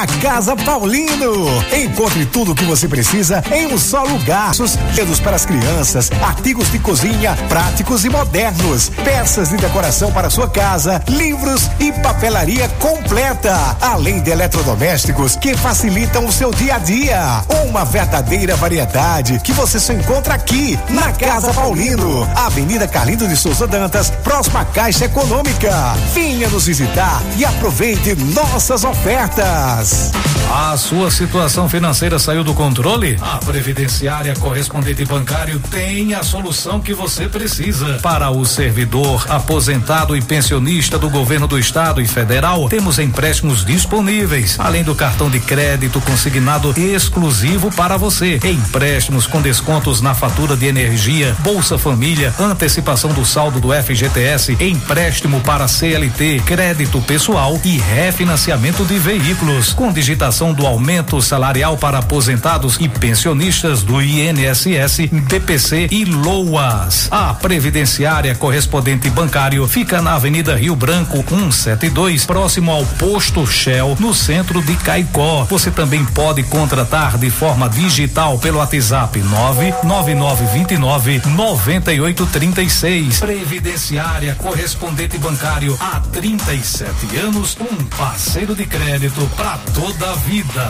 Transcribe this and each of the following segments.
na Casa Paulino. Encontre tudo o que você precisa em um só lugar. Brinquedos para as crianças, artigos de cozinha práticos e modernos, peças de decoração para sua casa, livros e papelaria completa, além de eletrodomésticos que facilitam o seu dia a dia. Uma verdadeira variedade que você só encontra aqui na Casa Paulino, Avenida Carlindo de Souza Dantas, próxima à Caixa Econômica. Venha nos visitar e aproveite nossas ofertas. A sua situação financeira saiu do controle? A Previdenciária Correspondente Bancário tem a solução que você precisa. Para o servidor, aposentado e pensionista do governo do estado e federal, temos empréstimos disponíveis, além do cartão de crédito consignado exclusivo para você. Empréstimos com descontos na fatura de energia, Bolsa Família, antecipação do saldo do FGTS, empréstimo para CLT, crédito pessoal e refinanciamento de veículos, com digitação do aumento salarial para aposentados e pensionistas do INSS, DPC e LOAS. A Previdenciária Correspondente Bancário fica na Avenida Rio Branco 172, próximo ao posto Shell, no centro de Caicó. Você também pode contratar de forma digital pelo WhatsApp 99929-9836. Previdenciária Correspondente Bancário, há 37 anos, um parceiro de crédito para toda a vida.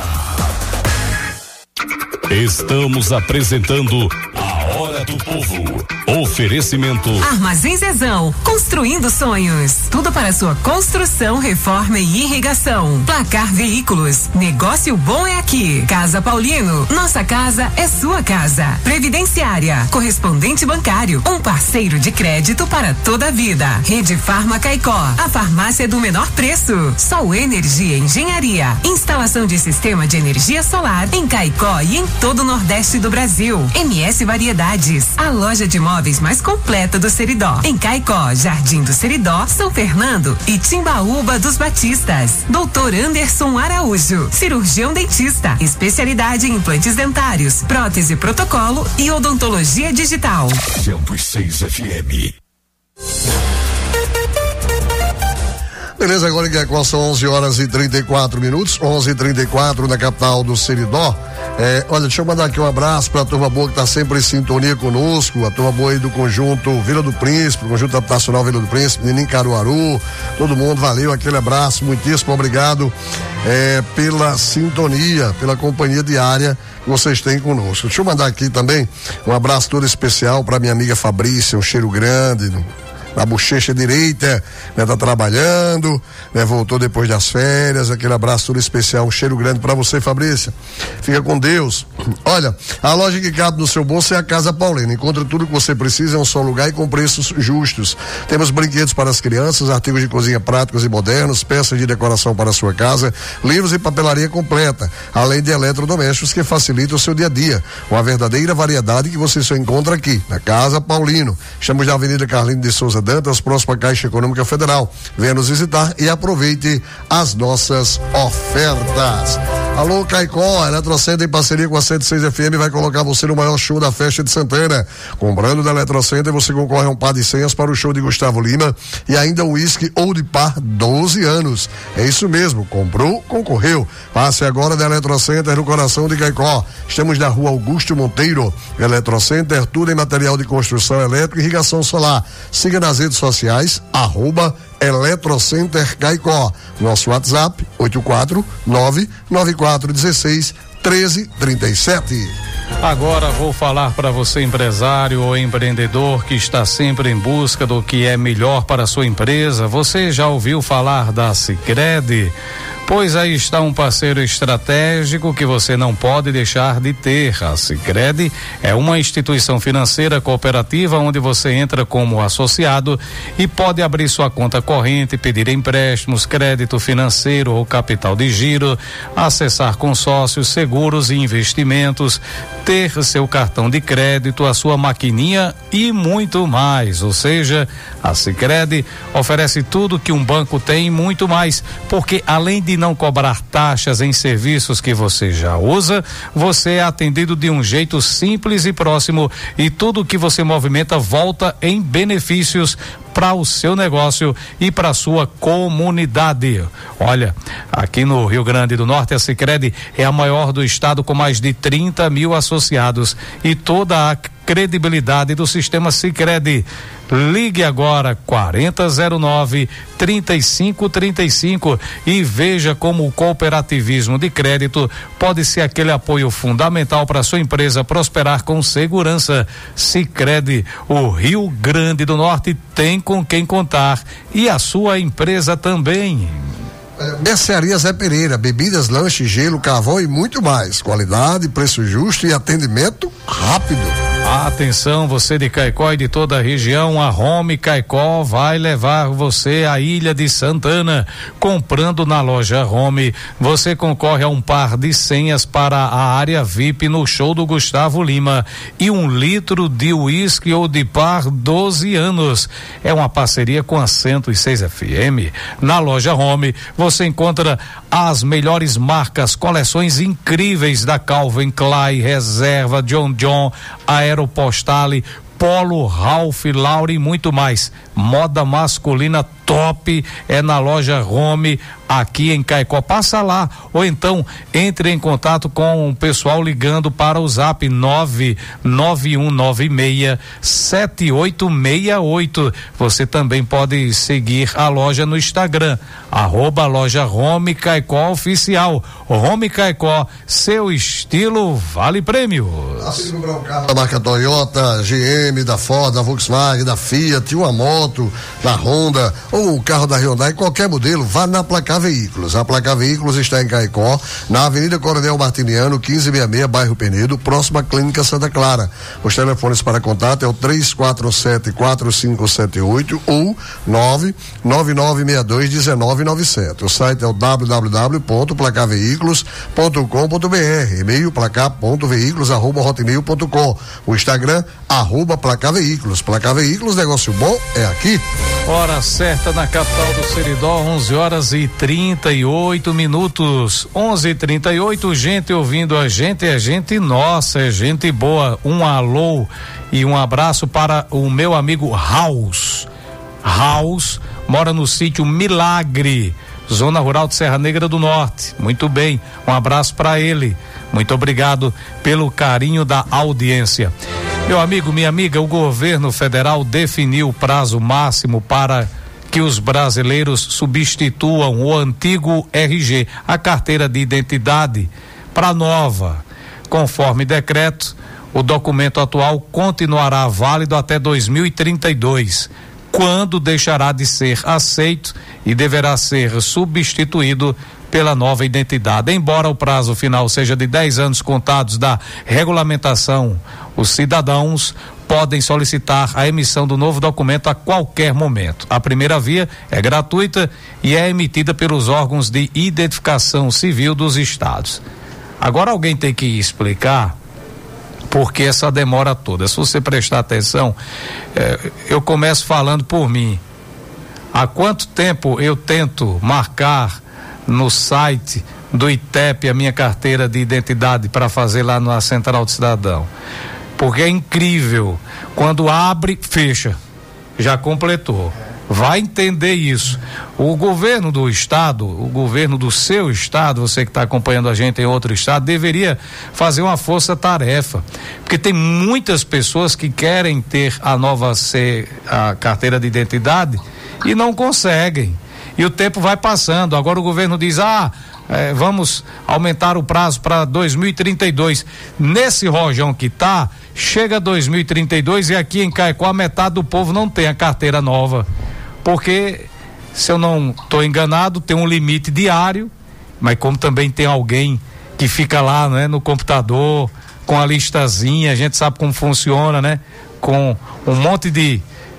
Estamos apresentando a Hora do Povo. Oferecimento Armazém Zezão, construindo sonhos. Tudo para sua construção, reforma e irrigação. Placar Veículos, negócio bom é aqui. Casa Paulino, nossa casa é sua casa. Previdenciária, Correspondente Bancário, um parceiro de crédito para toda a vida. Rede Farma Caicó, a farmácia do menor preço. Sol Energia Engenharia, instalação de sistema de energia solar em Caicó e em todo o Nordeste do Brasil. MS Variedades, a loja de móveis mais completa do Seridó. Em Caicó, Jardim do Seridó, São Fernando e Timbaúba dos Batistas. Doutor Anderson Araújo, cirurgião dentista, especialidade em implantes dentários, prótese protocolo e odontologia digital. 106 FM. Beleza, agora em Caicó são 11h34, 11h34 na capital do Seridó. Olha, deixa eu mandar aqui um abraço pra turma boa que tá sempre em sintonia conosco, a turma boa aí do conjunto Vila do Príncipe, conjunto habitacional Vila do Príncipe, Menino Caruaru, todo mundo, valeu, aquele abraço, muitíssimo obrigado pela sintonia, pela companhia diária que vocês têm conosco. Deixa eu mandar aqui também um abraço todo especial pra minha amiga Fabrícia, um cheiro grande na bochecha direita, né? Tá trabalhando, né? Voltou depois das férias, aquele abraço todo especial, um cheiro grande pra você, Fabrícia. Fica com Deus. Olha, a loja que cabe no seu bolso é a Casa Paulino. Encontra tudo que você precisa em um só lugar e com preços justos. Temos brinquedos para as crianças, artigos de cozinha práticos e modernos, peças de decoração para a sua casa, livros e papelaria completa, além de eletrodomésticos que facilitam o seu dia a dia. Uma verdadeira variedade que você só encontra aqui, na Casa Paulino. Estamos na Avenida Carlindo de Souza Dantas, próxima à Caixa Econômica Federal. Venha nos visitar e aproveite as nossas ofertas. Alô, Caicó, Eletrocenter em parceria com a 106 FM vai colocar você no maior show da festa de Santana. Comprando da Eletrocenter, você concorre a um par de senhas para o show de Gustavo Lima e ainda um uísque Old Par 12 anos. É isso mesmo, comprou, concorreu. Passe agora da Eletrocenter no coração de Caicó. Estamos na Rua Augusto Monteiro. Eletrocenter, tudo em material de construção elétrica e irrigação solar. Siga nas redes sociais, @Eletrocenter Caicó. Nosso WhatsApp, 849-9416-1337. Agora vou falar para você, empresário ou empreendedor que está sempre em busca do que é melhor para a sua empresa. Você já ouviu falar da Sicredi? Pois aí está um parceiro estratégico que você não pode deixar de ter. A Sicredi é uma instituição financeira cooperativa onde você entra como associado e pode abrir sua conta corrente, pedir empréstimos, crédito financeiro ou capital de giro, acessar consórcios, seguros e investimentos, ter seu cartão de crédito, a sua maquininha e muito mais. Ou seja, a Sicredi oferece tudo que um banco tem e muito mais, porque além de não cobrar taxas em serviços que você já usa, você é atendido de um jeito simples e próximo e tudo que você movimenta volta em benefícios para o seu negócio e para a sua comunidade. Olha, aqui no Rio Grande do Norte, a Sicredi é a maior do estado, com mais de 30 mil associados e toda a credibilidade do sistema Sicredi. Ligue agora 4009-3535 e veja como o cooperativismo de crédito pode ser aquele apoio fundamental para sua empresa prosperar com segurança. Sicredi, o Rio Grande do Norte tem com quem contar e a sua empresa também. Mercearia Zé Pereira, bebidas, lanche, gelo, carvão e muito mais. Qualidade, preço justo e atendimento rápido. Atenção, você de Caicó e de toda a região, a Home Caicó vai levar você à Ilha de Santana. Comprando na loja Home, você concorre a um par de senhas para a área VIP no show do Gustavo Lima e 1 litro de uísque ou de par 12 anos. É uma parceria com a 106 FM. Na loja Home, você encontra as melhores marcas, coleções incríveis da Calvin Klein, Reserva, John John, Aeropostale, Polo, Ralph, Lauren e muito mais. Moda masculina top é na loja Home aqui em Caicó. Passa lá ou então entre em contato com o pessoal ligando para o zap 991967868. Você também pode seguir a loja no Instagram, @loja Home Caicó Oficial. Home Caicó, seu estilo vale prêmio. Assim comprar um carro da marca Toyota, GM, da Ford, da Volkswagen, da Fiat, uma moto, da Honda ou o carro da Hyundai, qualquer modelo, vá na Placar Veículos. A Placar Veículos está em Caicó, na Avenida Coronel Martiniano, 1566, bairro Penedo, próxima à Clínica Santa Clara. Os telefones para contato é o 347-4578 ou 99962-1997. O site é o www.placarveículos.com.br, e-mail placar.veículos@hotmail.com. O Instagram @Placar Veículos. Placar Veículos, negócio bom é aqui. Hora certa na capital do Seridó, 11h38. 11h38, gente ouvindo a gente, é gente nossa, é gente boa. Um alô e um abraço para o meu amigo Raus. Raus mora no sítio Milagre, zona rural de Serra Negra do Norte. Muito bem, um abraço para ele. Muito obrigado pelo carinho da audiência. Meu amigo, minha amiga, o governo federal definiu o prazo máximo para que os brasileiros substituam o antigo RG, a carteira de identidade, para nova. Conforme decreto, o documento atual continuará válido até 2032, quando deixará de ser aceito e deverá ser substituído pela nova identidade. Embora o prazo final seja de 10 anos contados da regulamentação, os cidadãos podem solicitar a emissão do novo documento a qualquer momento. A primeira via é gratuita e é emitida pelos órgãos de identificação civil dos estados. Agora alguém tem que explicar por que essa demora toda. Se você prestar atenção, eu começo falando por mim. Há quanto tempo eu tento marcar no site do ITEP a minha carteira de identidade para fazer lá na Central do Cidadão? Porque é incrível, quando abre, fecha, já completou. Vai entender isso. O governo do estado, o governo do seu estado, você que está acompanhando a gente em outro estado, deveria fazer uma força-tarefa, porque tem muitas pessoas que querem ter a carteira de identidade e não conseguem. E o tempo vai passando. Agora o governo diz: vamos aumentar o prazo para 2032. Nesse rojão que tá, chega 2032 e aqui em Caicó a metade do povo não tem a carteira nova. Porque, se eu não estou enganado, tem um limite diário, mas como também tem alguém que fica lá, né, no computador, com a listazinha, a gente sabe como funciona, né? Com um monte de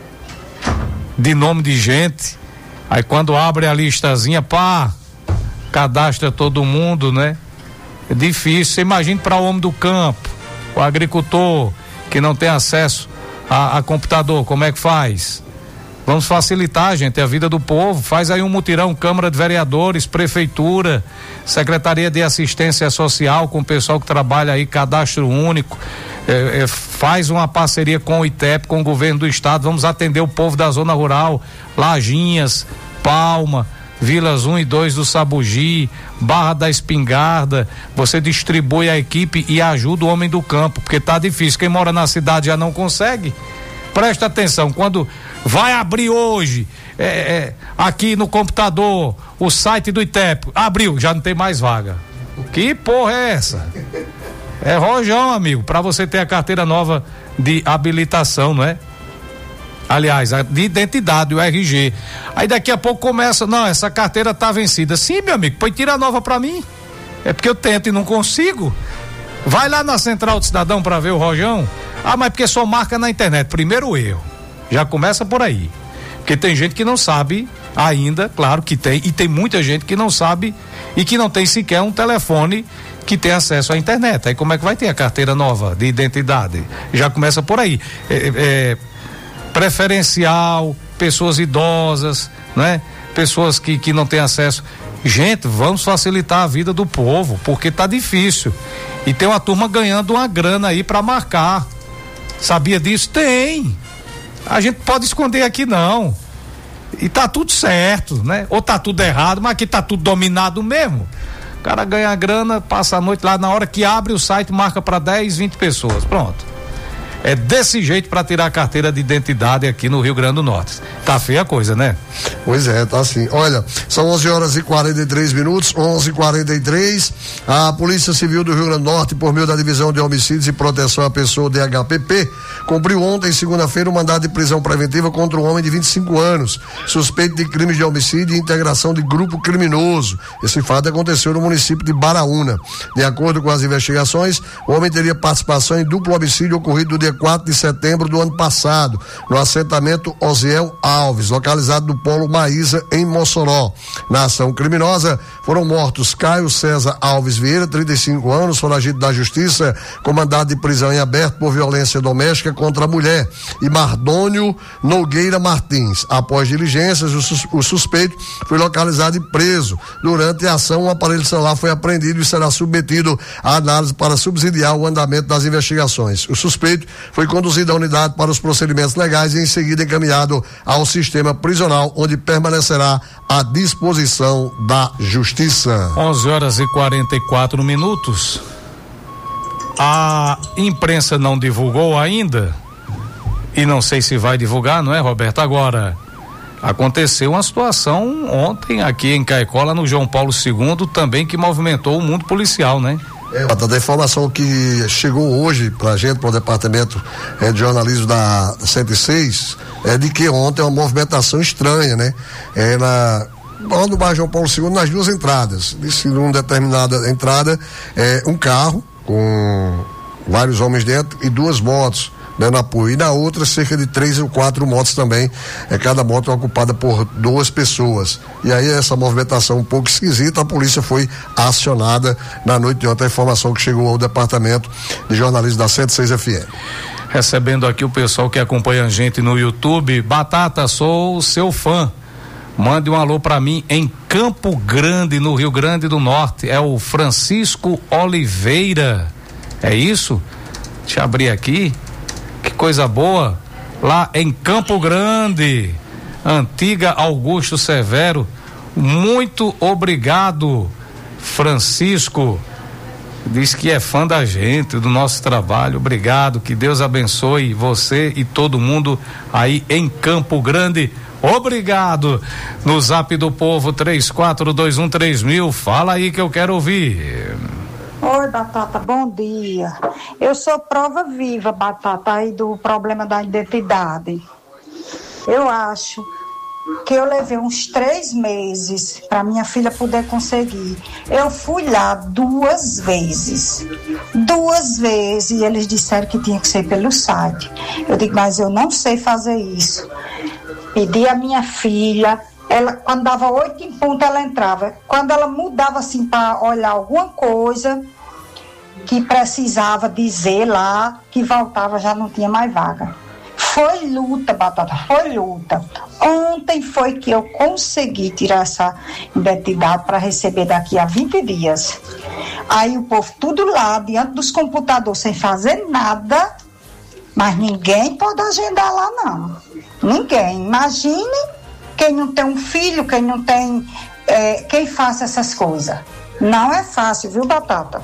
nome de gente. Aí quando abre a listazinha, cadastra todo mundo, né? É difícil. Você imagina para o homem do campo, o agricultor que não tem acesso a computador, como é que faz? Vamos facilitar, gente, a vida do povo. Faz aí um mutirão, Câmara de Vereadores, Prefeitura, Secretaria de Assistência Social, com o pessoal que trabalha aí, cadastro único. faz uma parceria com o ITEP, com o governo do estado, vamos atender o povo da zona rural, Lajinhas, Palma, Vilas 1 e 2 do Sabugi, Barra da Espingarda. Você distribui a equipe e ajuda o homem do campo, porque tá difícil, quem mora na cidade já não consegue. Presta atenção, quando vai abrir hoje aqui no computador o site do ITEP, abriu, já não tem mais vaga. Que porra é essa? É rojão, amigo, para você ter a carteira nova de habilitação, não é? Aliás, a de identidade, o RG. Aí daqui a pouco começa, não, essa carteira tá vencida. Sim, meu amigo, pode tirar nova pra mim. É porque eu tento e não consigo. Vai lá na Central do Cidadão pra ver o rojão. Ah, mas porque só marca na internet. Primeiro erro. Já começa por aí. Porque tem gente que não sabe ainda, claro que tem, e tem muita gente que não sabe e que não tem sequer um telefone que tem acesso à internet. Aí como é que vai ter a carteira nova de identidade? Já começa por aí. Preferencial, pessoas idosas, né? Pessoas que não têm acesso. Gente, vamos facilitar a vida do povo, porque tá difícil. E tem uma turma ganhando uma grana aí para marcar. Sabia disso? Tem. A gente pode esconder aqui não. E tá tudo certo, né? Ou tá tudo errado, mas aqui tá tudo dominado mesmo. O cara ganha a grana, passa a noite lá, na hora que abre o site, marca para 10, 20 pessoas. Pronto. É desse jeito para tirar a carteira de identidade aqui no Rio Grande do Norte. Tá feia a coisa, né? Pois é, tá assim. Olha, são 11h43, 11h43. A Polícia Civil do Rio Grande do Norte, por meio da Divisão de Homicídios e Proteção à Pessoa, DHPP, cumpriu ontem, segunda-feira, um mandado de prisão preventiva contra um homem de 25 anos, suspeito de crimes de homicídio e integração de grupo criminoso. Esse fato aconteceu no município de Baraúna. De acordo com as investigações, o homem teria participação em duplo homicídio ocorrido no dia 4 de setembro do ano passado, no assentamento Osiel Alves, localizado no Polo Maísa, em Mossoró. Na ação criminosa, foram mortos Caio César Alves Vieira, 35 anos, foragido da Justiça, com mandado de prisão em aberto por violência doméstica contra a mulher, e Mardônio Nogueira Martins. Após diligências, o suspeito foi localizado e preso. Durante a ação, um aparelho celular foi apreendido e será submetido à análise para subsidiar o andamento das investigações. O suspeito foi conduzido à unidade para os procedimentos legais e em seguida encaminhado ao sistema prisional, onde permanecerá à disposição da Justiça. 11h44. A imprensa não divulgou ainda, e não sei se vai divulgar, não é, Roberto? Agora, aconteceu uma situação ontem aqui em Caicó, no João Paulo II, também, que movimentou o mundo policial, né? Da informação que chegou hoje pra gente, pro departamento de jornalismo da 106, é de que ontem uma movimentação estranha, né? Lá no bairro João Paulo II, nas duas entradas. Disse numa determinada entrada, um carro com vários homens dentro e duas motos dando apoio, e na outra cerca de 3 ou 4 motos também, cada moto ocupada por 2 pessoas, e aí essa movimentação um pouco esquisita, a polícia foi acionada na noite de ontem, a informação que chegou ao departamento de jornalismo da 106 FM. Recebendo aqui o pessoal que acompanha a gente no YouTube. Batata, sou seu fã, mande um alô pra mim em Campo Grande, no Rio Grande do Norte. É o Francisco Oliveira, é isso? Deixa eu abrir aqui. Que coisa boa, lá em Campo Grande, antiga Augusto Severo. Muito obrigado, Francisco. Diz que é fã da gente, do nosso trabalho. Obrigado, que Deus abençoe você e todo mundo aí em Campo Grande. Obrigado. No Zap do Povo 34213000, fala aí que eu quero ouvir. Oi, Batata, bom dia. Eu sou prova viva, Batata, aí do problema da identidade. Eu acho que eu levei uns 3 meses para minha filha poder conseguir. Eu fui lá 2 vezes, e eles disseram que tinha que ser pelo site. Eu digo, mas eu não sei fazer isso. Pedi a minha filha, ela, quando dava 8 em ponto, ela entrava. Quando ela mudava assim para olhar alguma coisa que precisava dizer lá, que voltava, já não tinha mais vaga. Foi luta, Batata, foi luta. Ontem foi que eu consegui tirar essa identidade para receber daqui a 20 dias. Aí o povo tudo lá, diante dos computadores, sem fazer nada, mas ninguém pode agendar lá, não. Ninguém. Imagine quem não tem um filho, quem não tem, quem faça essas coisas. Não é fácil, viu, Batata?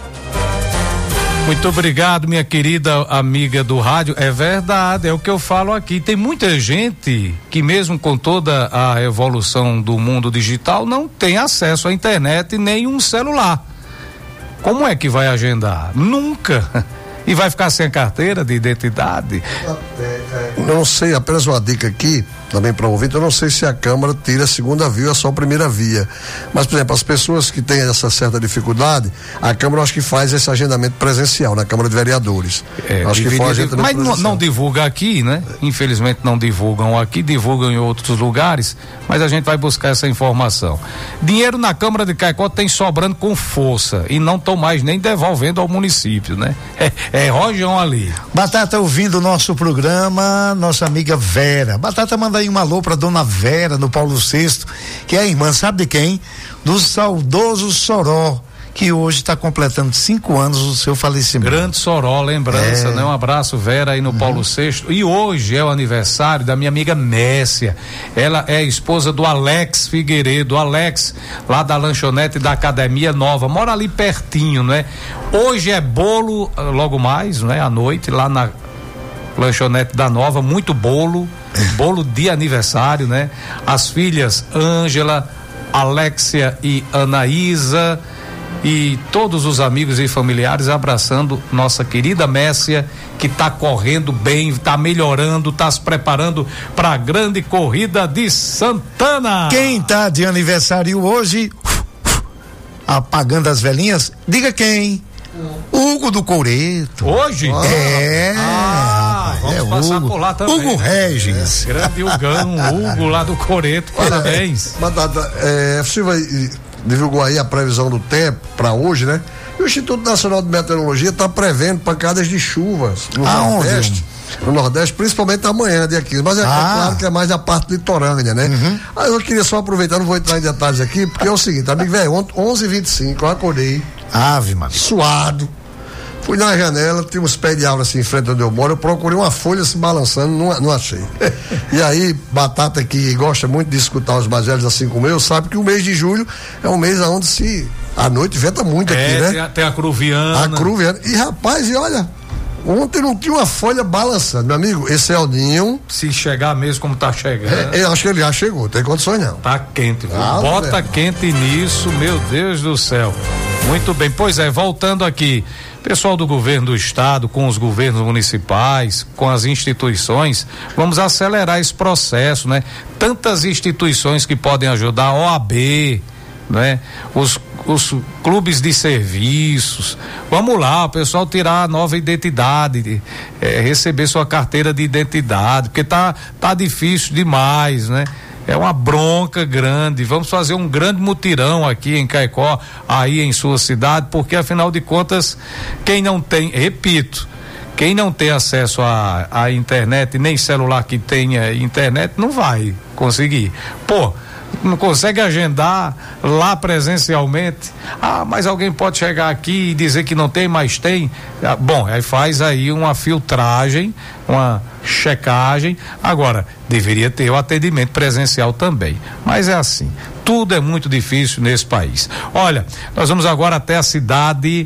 Muito obrigado, minha querida amiga do rádio. É verdade, é o que eu falo aqui. Tem muita gente que, mesmo com toda a evolução do mundo digital, não tem acesso à internet nem um celular. Como é que vai agendar? Nunca. E vai ficar sem a carteira de identidade? Não sei, apenas uma dica aqui, também para o ouvinte, eu não sei se a Câmara tira a segunda via ou só a primeira via. Mas, por exemplo, as pessoas que têm essa certa dificuldade, a Câmara acho que faz esse agendamento presencial na Câmara de Vereadores. Acho que faz mas não divulga aqui, né? Infelizmente não divulgam aqui, divulgam em outros lugares, mas a gente vai buscar essa informação. Dinheiro na Câmara de Caicó tem sobrando com força e não estão mais nem devolvendo ao município, né? É rojão ali. Batata ouvindo o nosso programa, nossa amiga Vera. Batata, manda aí um alô pra dona Vera, no Paulo VI, que é a irmã, sabe de quem? Do saudoso Soró, que hoje está completando 5 anos do seu falecimento. Grande Soró, lembrança, né? Um abraço, Vera, aí no Paulo VI. E hoje é o aniversário da minha amiga Messia. Ela é esposa do Alex Figueiredo. Alex, lá da lanchonete da Academia Nova, mora ali pertinho, né? Hoje é bolo, logo mais, né? À noite, lá na lanchonete da Nova, muito bolo de aniversário, né? As filhas Ângela, Alexia e Anaísa e todos os amigos e familiares abraçando nossa querida Messia, que tá correndo bem, tá melhorando, tá se preparando para a grande corrida de Santana. Quem tá de aniversário hoje, apagando as velhinhas, diga quem? Hugo do Coreto. Hoje? Vamos passar Hugo, por lá também. Hugo Regis. Grande Hugão, Hugo lá do Coreto, parabéns. Batata, Silva divulgou aí a previsão do tempo para hoje, né? E o Instituto Nacional de Meteorologia está prevendo pancadas de chuvas no Nordeste. No Nordeste, principalmente amanhã, dia 15. Mas é claro que é mais a parte litorânea, né? Aí eu queria só aproveitar, não vou entrar em detalhes aqui, porque é o seguinte, amigo velho, ontem, 11h25, eu acordei. Ave Maria. Suado. Fui na janela, tinha uns pés de árvore assim em frente onde eu moro, eu procurei uma folha se balançando, não achei. E aí, Batata, que gosta muito de escutar os mais velhos assim como eu, sabe que o mês de julho é um mês onde à noite venta muito aqui, né? Tem a Cruviana. A Cruviana. E rapaz, e olha, ontem não tinha uma folha balançando, meu amigo, esse é o ninho. Se chegar mesmo como tá chegando. Eu acho que ele já chegou, tem condições não. Tá quente, viu? Bota quente nisso, meu Deus do céu. Muito bem, pois é, voltando aqui, pessoal do governo do estado, com os governos municipais, com as instituições, vamos acelerar esse processo, né? Tantas instituições que podem ajudar, a OAB, né? Os clubes de serviços, vamos lá, o pessoal tirar a nova identidade, receber sua carteira de identidade, porque tá difícil demais, né? É uma bronca grande. Vamos fazer um grande mutirão aqui em Caicó, aí em sua cidade, porque afinal de contas, quem não tem, repito, quem não tem acesso à internet, nem celular que tenha internet, não vai conseguir. Não consegue agendar lá presencialmente. Mas alguém pode chegar aqui e dizer que não tem, mas tem. Bom, aí faz aí uma filtragem, uma checagem. Agora, deveria ter o atendimento presencial também. Mas é assim, tudo é muito difícil nesse país. Olha, nós vamos agora até a cidade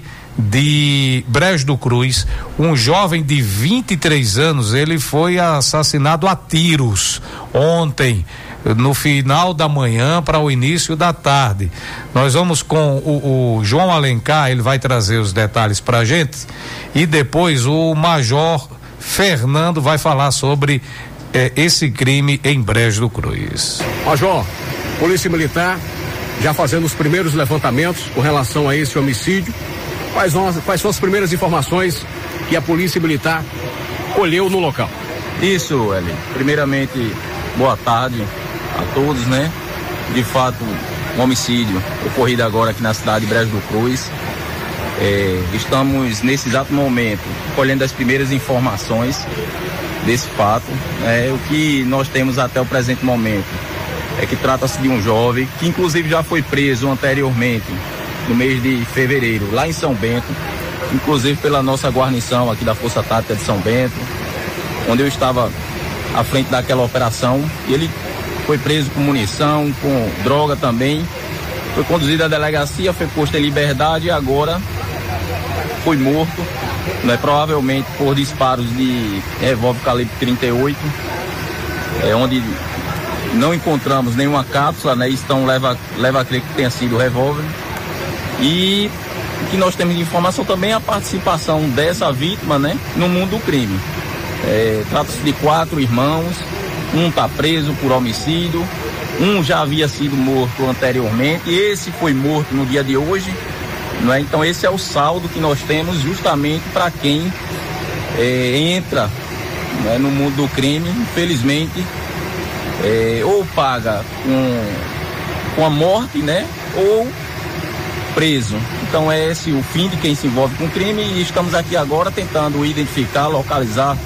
de Brejo do Cruz. Um jovem de 23 anos, ele foi assassinado a tiros ontem, no final da manhã para o início da tarde. Nós vamos com o João Alencar, ele vai trazer os detalhes pra gente, e depois o Major Fernando vai falar sobre esse crime em Brejo do Cruz. Major, Polícia Militar já fazendo os primeiros levantamentos com relação a esse homicídio. Quais são as primeiras informações que a Polícia Militar colheu no local? Isso, Eli. Primeiramente, boa tarde a todos, né? De fato, um homicídio ocorrido agora aqui na cidade de Brejo do Cruz. Estamos nesse exato momento colhendo as primeiras informações desse fato. O que nós temos até o presente momento é que trata-se de um jovem que inclusive já foi preso anteriormente no mês de fevereiro, lá em São Bento, inclusive pela nossa guarnição aqui da Força Tática de São Bento, onde eu estava à frente daquela operação, e ele foi preso com munição, com droga também, foi conduzido à delegacia, foi posto em liberdade e agora foi morto, né, provavelmente por disparos de revólver calibre 38, onde não encontramos nenhuma cápsula, né, então leva a crer que tenha sido revólver. E o que nós temos de informação também é a participação dessa vítima, né, no mundo do crime. Trata-se de 4 irmãos, um está preso por homicídio, um já havia sido morto anteriormente, e esse foi morto no dia de hoje, né? Então esse é o saldo que nós temos justamente para quem entra, né, no mundo do crime, infelizmente, ou paga com a morte, né, ou preso. Então é esse o fim de quem se envolve com crime, e estamos aqui agora tentando identificar, localizar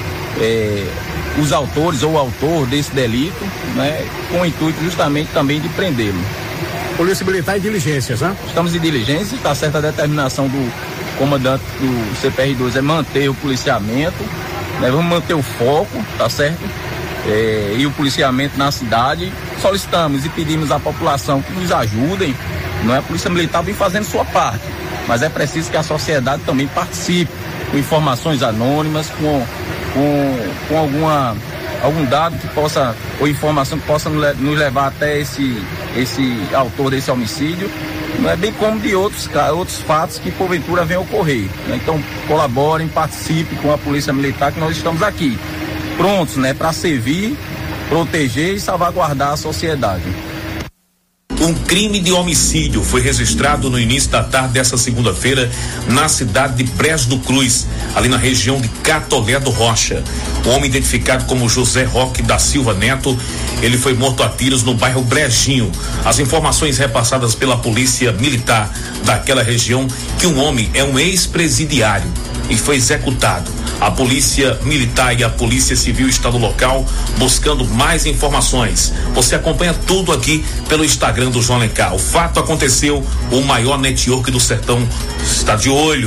os autores ou o autor desse delito, né, com o intuito justamente também de prendê-lo. Polícia Militar em diligências, né? Estamos em diligências, está certa a determinação do comandante do CPR-2 é manter o policiamento, né, vamos manter o foco, tá certo? E o policiamento na cidade. Solicitamos e pedimos à população que nos ajudem, não é? A Polícia Militar vem fazendo sua parte, mas é preciso que a sociedade também participe com informações anônimas, com algum dado que possa, ou informação que possa nos levar até esse autor desse homicídio, não é, bem como de outros fatos que porventura venham ocorrer, né? Então colaborem, participem com a Polícia Militar, que nós estamos aqui prontos, né, para servir, proteger e salvaguardar a sociedade. Um crime de homicídio foi registrado no início da tarde dessa segunda-feira na cidade de Brejo do Cruz, ali na região de Catolé do Rocha. O homem identificado como José Roque da Silva Neto, ele foi morto a tiros no bairro Brejinho. As informações repassadas pela Polícia Militar daquela região que um homem é um ex-presidiário e foi executado. A Polícia Militar e a Polícia Civil estão no local buscando mais informações. Você acompanha tudo aqui pelo Instagram do João Alencar. O fato aconteceu, o maior network do sertão está de olho.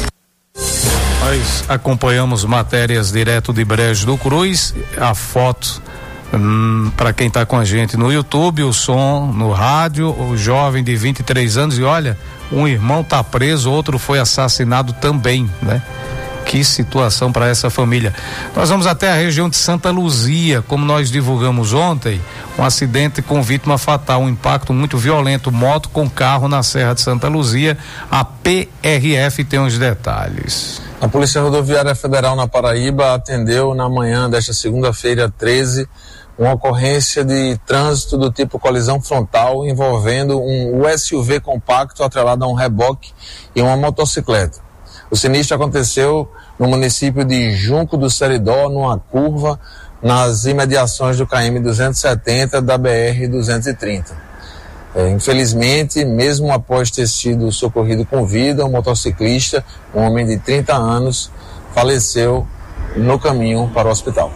Nós acompanhamos matérias direto de Brejo do Cruz, a foto para quem está com a gente no YouTube, o som no rádio, o jovem de 23 anos, e olha, um irmão está preso, outro foi assassinado também, né? Que situação para essa família. Nós vamos até a região de Santa Luzia, como nós divulgamos ontem, um acidente com vítima fatal, um impacto muito violento, moto com carro na Serra de Santa Luzia. A PRF tem os detalhes. A Polícia Rodoviária Federal na Paraíba atendeu na manhã desta segunda-feira 13 uma ocorrência de trânsito do tipo colisão frontal envolvendo um SUV compacto atrelado a um reboque e uma motocicleta. O sinistro aconteceu no município de Junco do Seridó, numa curva nas imediações do KM 270 da BR 230. Infelizmente, mesmo após ter sido socorrido com vida, o motociclista, um homem de 30 anos, faleceu no caminho para o hospital.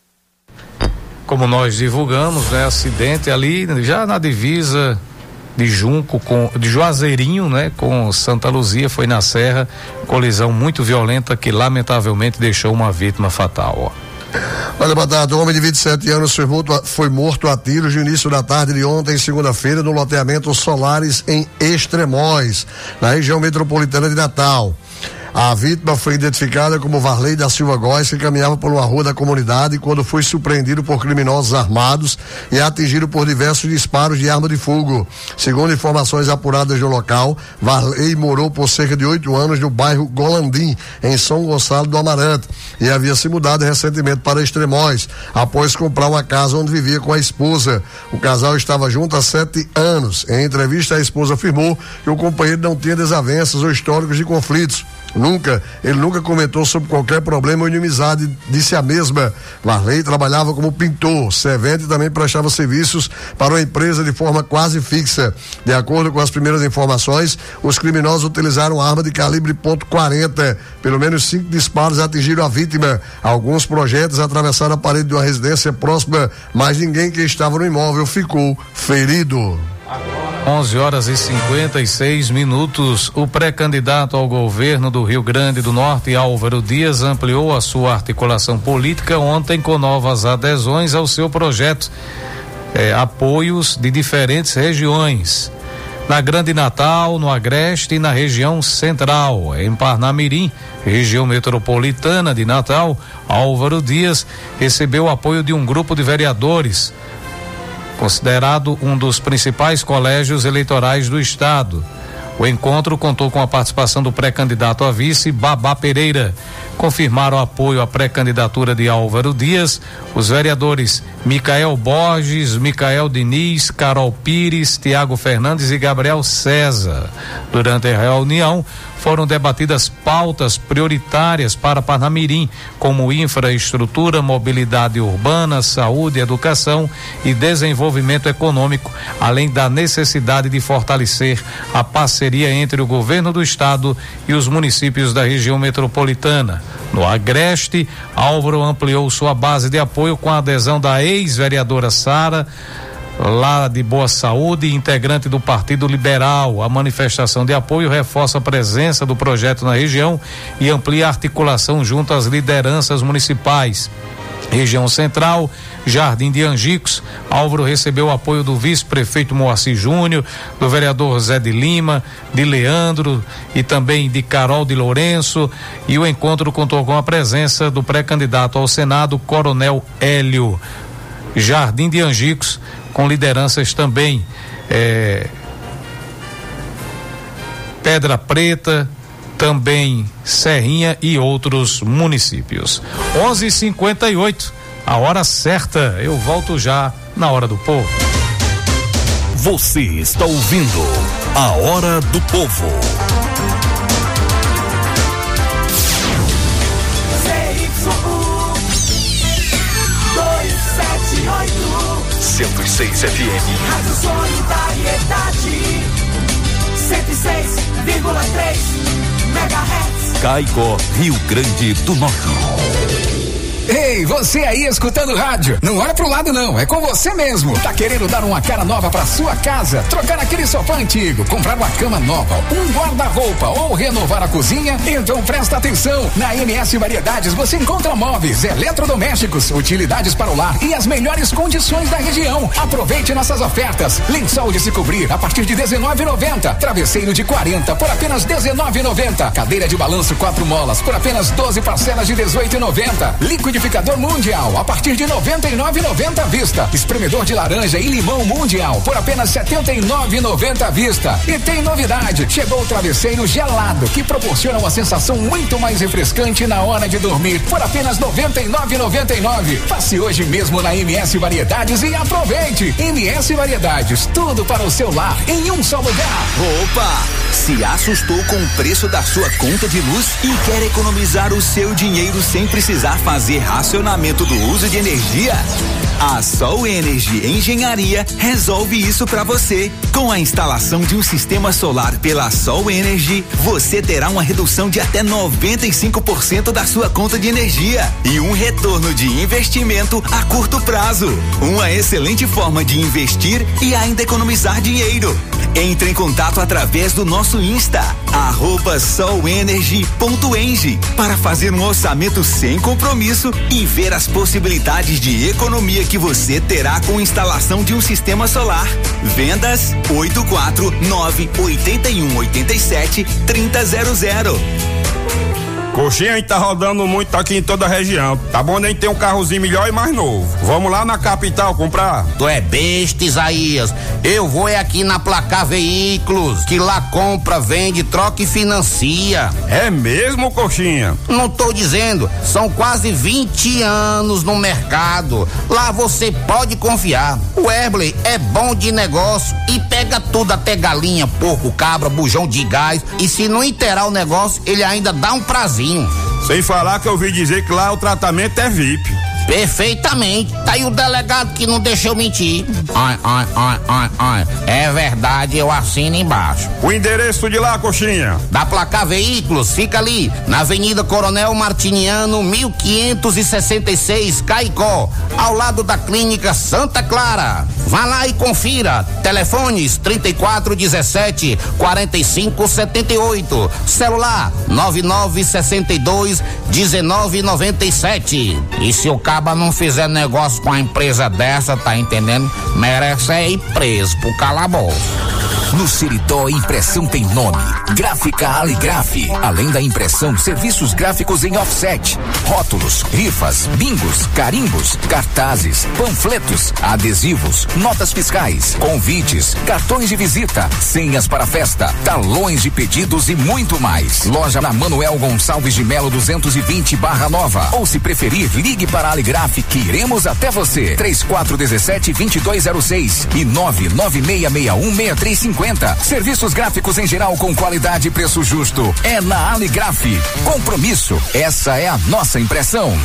Como nós divulgamos, né, acidente ali já na divisa de Junco de Juazeirinho, né, com Santa Luzia, foi na Serra, colisão muito violenta que lamentavelmente deixou uma vítima fatal, ó. Olha, Batata, o homem de 27 anos foi morto a tiros no início da tarde de ontem, segunda-feira, no loteamento Solares em Extremóis, na região metropolitana de Natal. A vítima foi identificada como Varley da Silva Góes, que caminhava por uma rua da comunidade quando foi surpreendido por criminosos armados e atingido por diversos disparos de arma de fogo. Segundo informações apuradas no local, Varley morou por cerca de 8 anos no bairro Golandim, em São Gonçalo do Amarante, e havia se mudado recentemente para Extremóis, após comprar uma casa onde vivia com a esposa. O casal estava junto há 7 anos. Em entrevista, a esposa afirmou que o companheiro não tinha desavenças ou históricos de conflitos. Ele nunca comentou sobre qualquer problema ou inimizade, disse a mesma. Varley trabalhava como pintor, servente e também prestava serviços para uma empresa de forma quase fixa. De acordo com as primeiras informações, os criminosos utilizaram arma de calibre .40. Pelo menos 5 disparos atingiram a vítima. Alguns projéteis atravessaram a parede de uma residência próxima, mas ninguém que estava no imóvel ficou ferido. 11h56. O pré-candidato ao governo do Rio Grande do Norte, Álvaro Dias, ampliou a sua articulação política ontem com novas adesões ao seu projeto. Apoios de diferentes regiões. Na Grande Natal, no Agreste e na região central. Em Parnamirim, região metropolitana de Natal, Álvaro Dias recebeu o apoio de um grupo de vereadores, considerado um dos principais colégios eleitorais do estado. O encontro contou com a participação do pré-candidato a vice, Babá Pereira. Confirmaram apoio à pré-candidatura de Álvaro Dias os vereadores Micael Borges, Micael Diniz, Carol Pires, Tiago Fernandes e Gabriel César. Durante a reunião, foram debatidas pautas prioritárias para Parnamirim, como infraestrutura, mobilidade urbana, saúde, educação e desenvolvimento econômico, além da necessidade de fortalecer a parceria entre o governo do estado e os municípios da região metropolitana. No Agreste, Álvaro ampliou sua base de apoio com a adesão da ex-vereadora Sara, lá de Boa Saúde, integrante do Partido Liberal. A manifestação de apoio reforça a presença do projeto na região e amplia a articulação junto às lideranças municipais. Região Central, Jardim de Angicos, Álvaro recebeu o apoio do vice-prefeito Moacir Júnior, do vereador Zé de Lima, de Leandro e também de Carol de Lourenço, e o encontro contou com a presença do pré-candidato ao Senado, Coronel Hélio. Jardim de Angicos, com lideranças também Pedra Preta, também Serrinha e outros municípios. 11h58, a hora certa. Eu volto já na Hora do Povo. Você está ouvindo a Hora do Povo. ZYU 278 106 FM. Rádio Solidariedade 106,3 MHz. Caicó, Rio Grande do Norte. Ei, você aí escutando rádio, não olha pro lado não, é com você mesmo. Tá querendo dar uma cara nova pra sua casa? Trocar aquele sofá antigo, comprar uma cama nova, um guarda-roupa ou renovar a cozinha? Então presta atenção, na MS Variedades você encontra móveis, eletrodomésticos, utilidades para o lar e as melhores condições da região. Aproveite nossas ofertas. Lençol de se cobrir a partir de R$19,90, travesseiro de 40 por apenas R$19,90, cadeira de balanço 4 molas por apenas 12 parcelas de R$18,90, liquidificador Mundial a partir de R$99,90 à vista, espremedor de laranja e limão Mundial por apenas R$79,90 à vista. E tem novidade, chegou o travesseiro gelado que proporciona uma sensação muito mais refrescante na hora de dormir por apenas R$99,99. Passe hoje mesmo na MS Variedades e aproveite. MS Variedades, tudo para o seu lar em um só lugar. Opa! Se assustou com o preço da sua conta de luz e quer economizar o seu dinheiro sem precisar fazer racionamento do uso de energia? A Sol Energy Engenharia resolve isso para você. Com a instalação de um sistema solar pela Sol Energy, você terá uma redução de até 95% da sua conta de energia e um retorno de investimento a curto prazo. Uma excelente forma de investir e ainda economizar dinheiro. Entre em contato através do nosso Insta, @solenergy.eng, para fazer um orçamento sem compromisso e ver as possibilidades de economia que você terá com instalação de um sistema solar. Vendas 849-8187-3000. Coxinha, a gente tá rodando muito aqui em toda a região. Tá bom, nem tem um carrozinho melhor e mais novo. Vamos lá na capital comprar? Tu é besta, Isaías. Eu vou aqui na Placar Veículos, que lá compra, vende, troca e financia. É mesmo, Coxinha? Não tô dizendo, são quase 20 anos no mercado. Lá você pode confiar. O Erbley é bom de negócio e pega tudo, até galinha, porco, cabra, bujão de gás, e se não inteirar o negócio, ele ainda dá um prazer. Sem falar que eu ouvi dizer que lá o tratamento é VIP. Perfeitamente. Tá aí o delegado que não deixou mentir. Ai. É verdade, eu assino embaixo. O endereço de lá, coxinha? Da Placar Veículos, fica ali, na Avenida Coronel Martiniano, 1566, Caicó, ao lado da Clínica Santa Clara. Vá lá e confira. Telefones 3417 4578. Celular 9962 1997. E se o caba não fizer negócio com a empresa dessa, tá entendendo? Merece ir preso pro calabouço. No Seridó, impressão tem nome. Gráfica Aligraf. Além da impressão, serviços gráficos em offset, rótulos, rifas, bingos, carimbos, cartazes, panfletos, adesivos, notas fiscais, convites, cartões de visita, senhas para festa, talões de pedidos e muito mais. Loja na Manuel Gonçalves de Melo 220/Nova. Ou se preferir, ligue para a Aligraf que iremos até você. 3417-2206 e 99661-6350. Serviços gráficos em geral com qualidade e preço justo. É na Aligraf. Compromisso. Essa é a nossa impressão.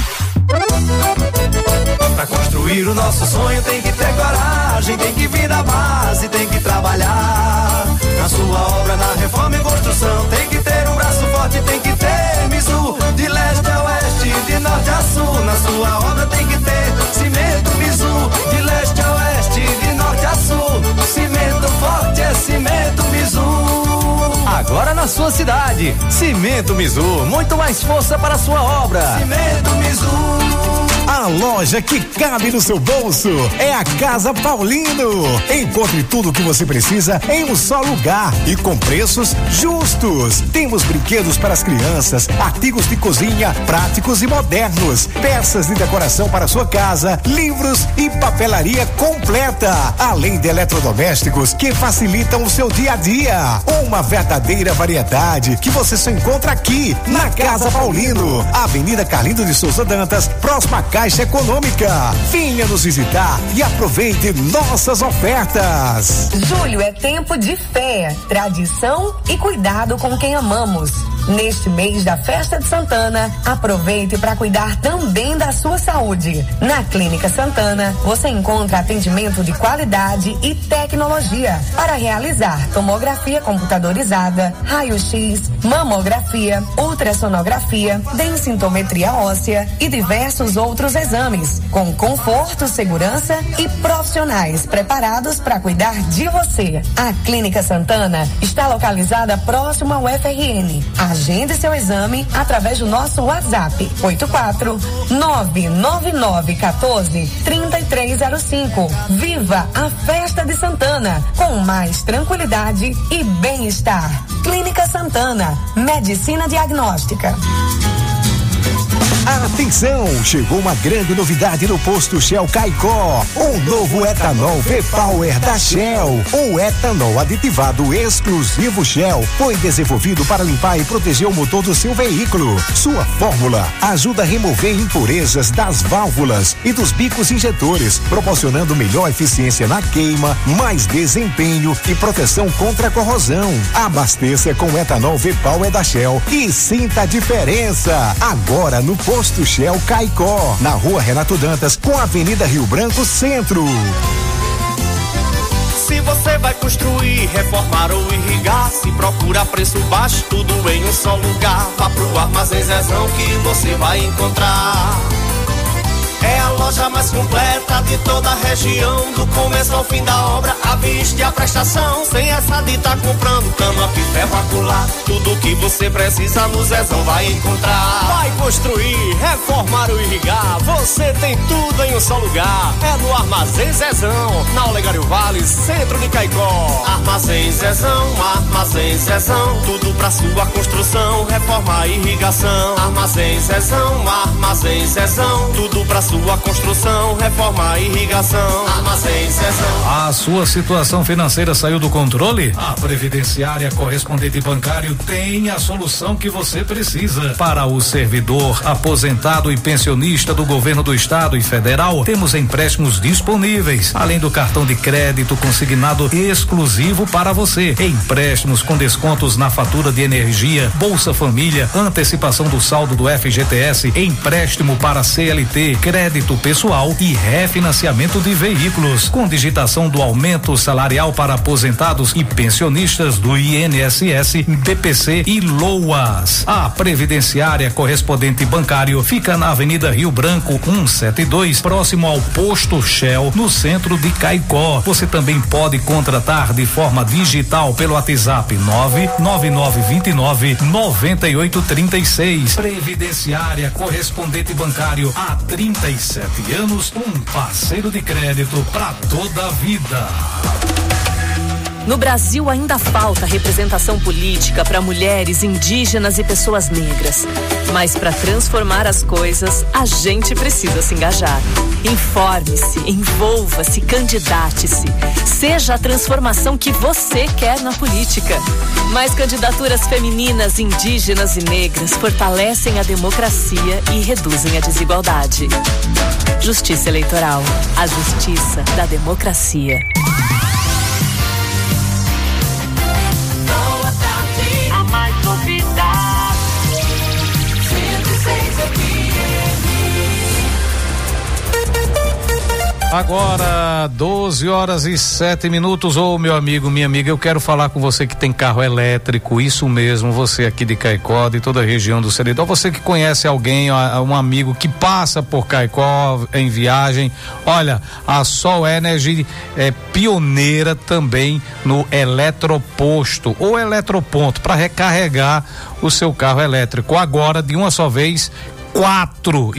Pra construir o nosso sonho tem que ter coragem, tem que vir da base, tem que trabalhar. Na sua obra, na reforma e construção, tem que ter um braço forte, tem que ter Mizu. De leste a oeste, de norte a sul, na sua obra tem que ter cimento Mizu. De leste a oeste, de norte a sul, cimento forte é cimento Mizu. Agora na sua cidade, Cimento Mizu, muito mais força para a sua obra. Cimento Mizu. A loja que cabe no seu bolso é a Casa Paulino. Encontre tudo o que você precisa em um só lugar e com preços justos. Temos brinquedos para as crianças, artigos de cozinha práticos e modernos, peças de decoração para sua casa, livros e papelaria completa, além de eletrodomésticos que facilitam o seu dia a dia. Uma verdadeira variedade que você só encontra aqui na Casa Paulino, Avenida Carlindo de Souza Dantas, próxima à Caixa Econômica. Venha nos visitar e aproveite nossas ofertas. Julho é tempo de fé, tradição e cuidado com quem amamos. Neste mês da Festa de Santana, aproveite para cuidar também da sua saúde. Na Clínica Santana, você encontra atendimento de qualidade e tecnologia para realizar tomografia computadorizada, raio-x, mamografia, ultrassonografia, densitometria óssea e diversos outros exames, com conforto, segurança e profissionais preparados para cuidar de você. A Clínica Santana está localizada próximo ao FRN. Agende seu exame através do nosso WhatsApp 84999143305. Viva a Festa de Santana com mais tranquilidade e bem-estar. Clínica Santana, Medicina Diagnóstica. Atenção, chegou uma grande novidade no posto Shell Caicó, o novo etanol V-Power da Shell. O etanol aditivado exclusivo Shell foi desenvolvido para limpar e proteger o motor do seu veículo. Sua fórmula ajuda a remover impurezas das válvulas e dos bicos injetores, proporcionando melhor eficiência na queima, mais desempenho e proteção contra a corrosão. Abasteça com etanol V-Power da Shell e sinta a diferença. Agora no posto Shell Caicó, na Rua Renato Dantas, com a Avenida Rio Branco Centro. Se você vai construir, reformar ou irrigar, se procura preço baixo, tudo em um só lugar. Vá pro Armazém Zezão que você vai encontrar. É a loja mais completa de toda a região, do começo ao fim da obra, à vista e a prestação. Sem essa de tá comprando cama, ferro acular, tudo que você precisa no Zezão vai encontrar. Vai construir, reformar ou irrigar, você tem tudo em um só lugar. É no Armazém Zezão, na Olegário Vale, centro de Caicó. Armazém Zezão, tudo pra sua construção, reforma e irrigação. Armazém Zezão, tudo pra sua construção, reforma e irrigação. Armazém Zezão. A sua situação financeira saiu do controle? A Previdenciária Correspondente Bancário tem a solução que você precisa. Para o servidor, aposentado e pensionista do governo do estado e federal, temos empréstimos disponíveis, além do cartão de crédito consignado exclusivo para você. Empréstimos com descontos na fatura de energia, Bolsa Família, antecipação do saldo do FGTS, empréstimo para CLT, crédito crédito pessoal e refinanciamento de veículos, com digitação do aumento salarial para aposentados e pensionistas do INSS, BPC e LOAS. A previdenciária correspondente bancário fica na Avenida Rio Branco 172, próximo ao posto Shell, no centro de Caicó. Você também pode contratar de forma digital pelo WhatsApp 99929-9836. Previdenciária correspondente bancário há 37 anos, um parceiro de crédito para toda a vida. No Brasil ainda falta representação política para mulheres, indígenas e pessoas negras. Mas para transformar as coisas, a gente precisa se engajar. Informe-se, envolva-se, candidate-se. Seja a transformação que você quer na política. Mais candidaturas femininas, indígenas e negras fortalecem a democracia e reduzem a desigualdade. Justiça Eleitoral, a justiça da democracia. Agora, 12h07. Ô, meu amigo, minha amiga, eu quero falar com você que tem carro elétrico, isso mesmo, você aqui de Caicó, de toda a região do Seridó, você que conhece alguém, um amigo que passa por Caicó em viagem. Olha, a Sol Energy é pioneira também no eletroposto ou eletroponto para recarregar o seu carro elétrico. Agora, de uma só vez, 4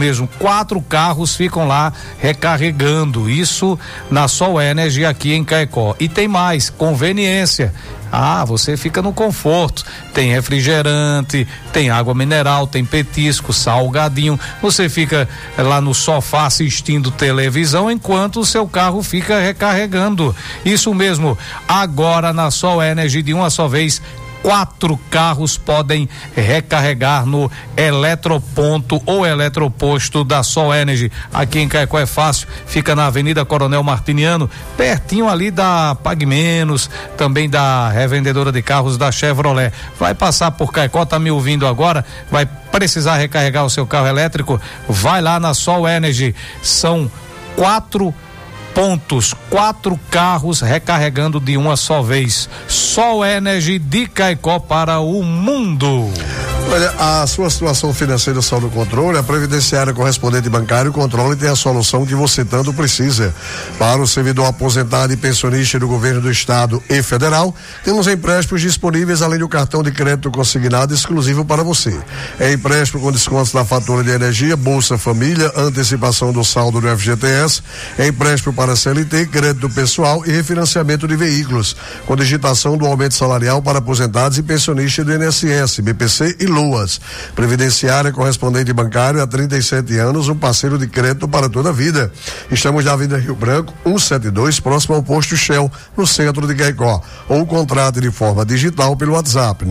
carros ficam lá recarregando, isso na Sol Energy aqui em Caicó. E tem mais, conveniência. Você fica no conforto, tem refrigerante, tem água mineral, tem petisco, salgadinho, você fica lá no sofá assistindo televisão enquanto o seu carro fica recarregando. Isso mesmo, agora na Sol Energy, de uma só vez, 4 carros podem recarregar no eletroponto ou eletroposto da Sol Energy. Aqui em Caicó é fácil, fica na Avenida Coronel Martiniano, pertinho ali da Pague Menos, também da revendedora de carros da Chevrolet. Vai passar por Caicó, tá me ouvindo agora, vai precisar recarregar o seu carro elétrico, vai lá na Sol Energy. São 4 pontos, 4 carros recarregando de uma só vez. Sol Energy de Caicó para o mundo. Olha, a sua situação financeira só no controle, a previdenciária correspondente bancário controle tem a solução que você tanto precisa. Para o servidor aposentado e pensionista do governo do estado e federal, temos empréstimos disponíveis além do cartão de crédito consignado exclusivo para você. É empréstimo com descontos na fatura de energia, Bolsa Família, antecipação do saldo do FGTS, é empréstimo para CLT, crédito pessoal e refinanciamento de veículos, com digitação do aumento salarial para aposentados e pensionistas do INSS, BPC e LOAS. Previdenciária correspondente bancário há 37 anos, um parceiro de crédito para toda a vida. Estamos na Avenida Rio Branco 172, próximo ao posto Shell, no centro de Caicó. Ou contrate de forma digital pelo WhatsApp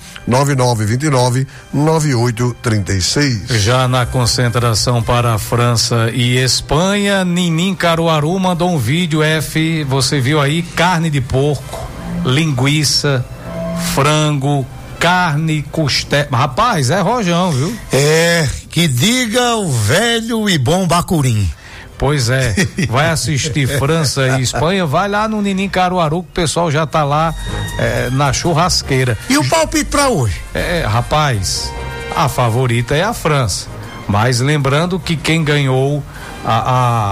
99929-9836. Já na concentração para a França e Espanha, Ninim Caruaru mandou um vídeo, você viu aí, carne de porco, linguiça, frango, carne, costela. Rapaz, é rojão, viu? Que diga o velho e bom bacurim. Pois é, vai assistir França e Espanha, vai lá no Ninim Caruaru, que o pessoal já tá lá na churrasqueira. E o palpite pra hoje? Rapaz, a favorita é a França, mas lembrando que quem ganhou a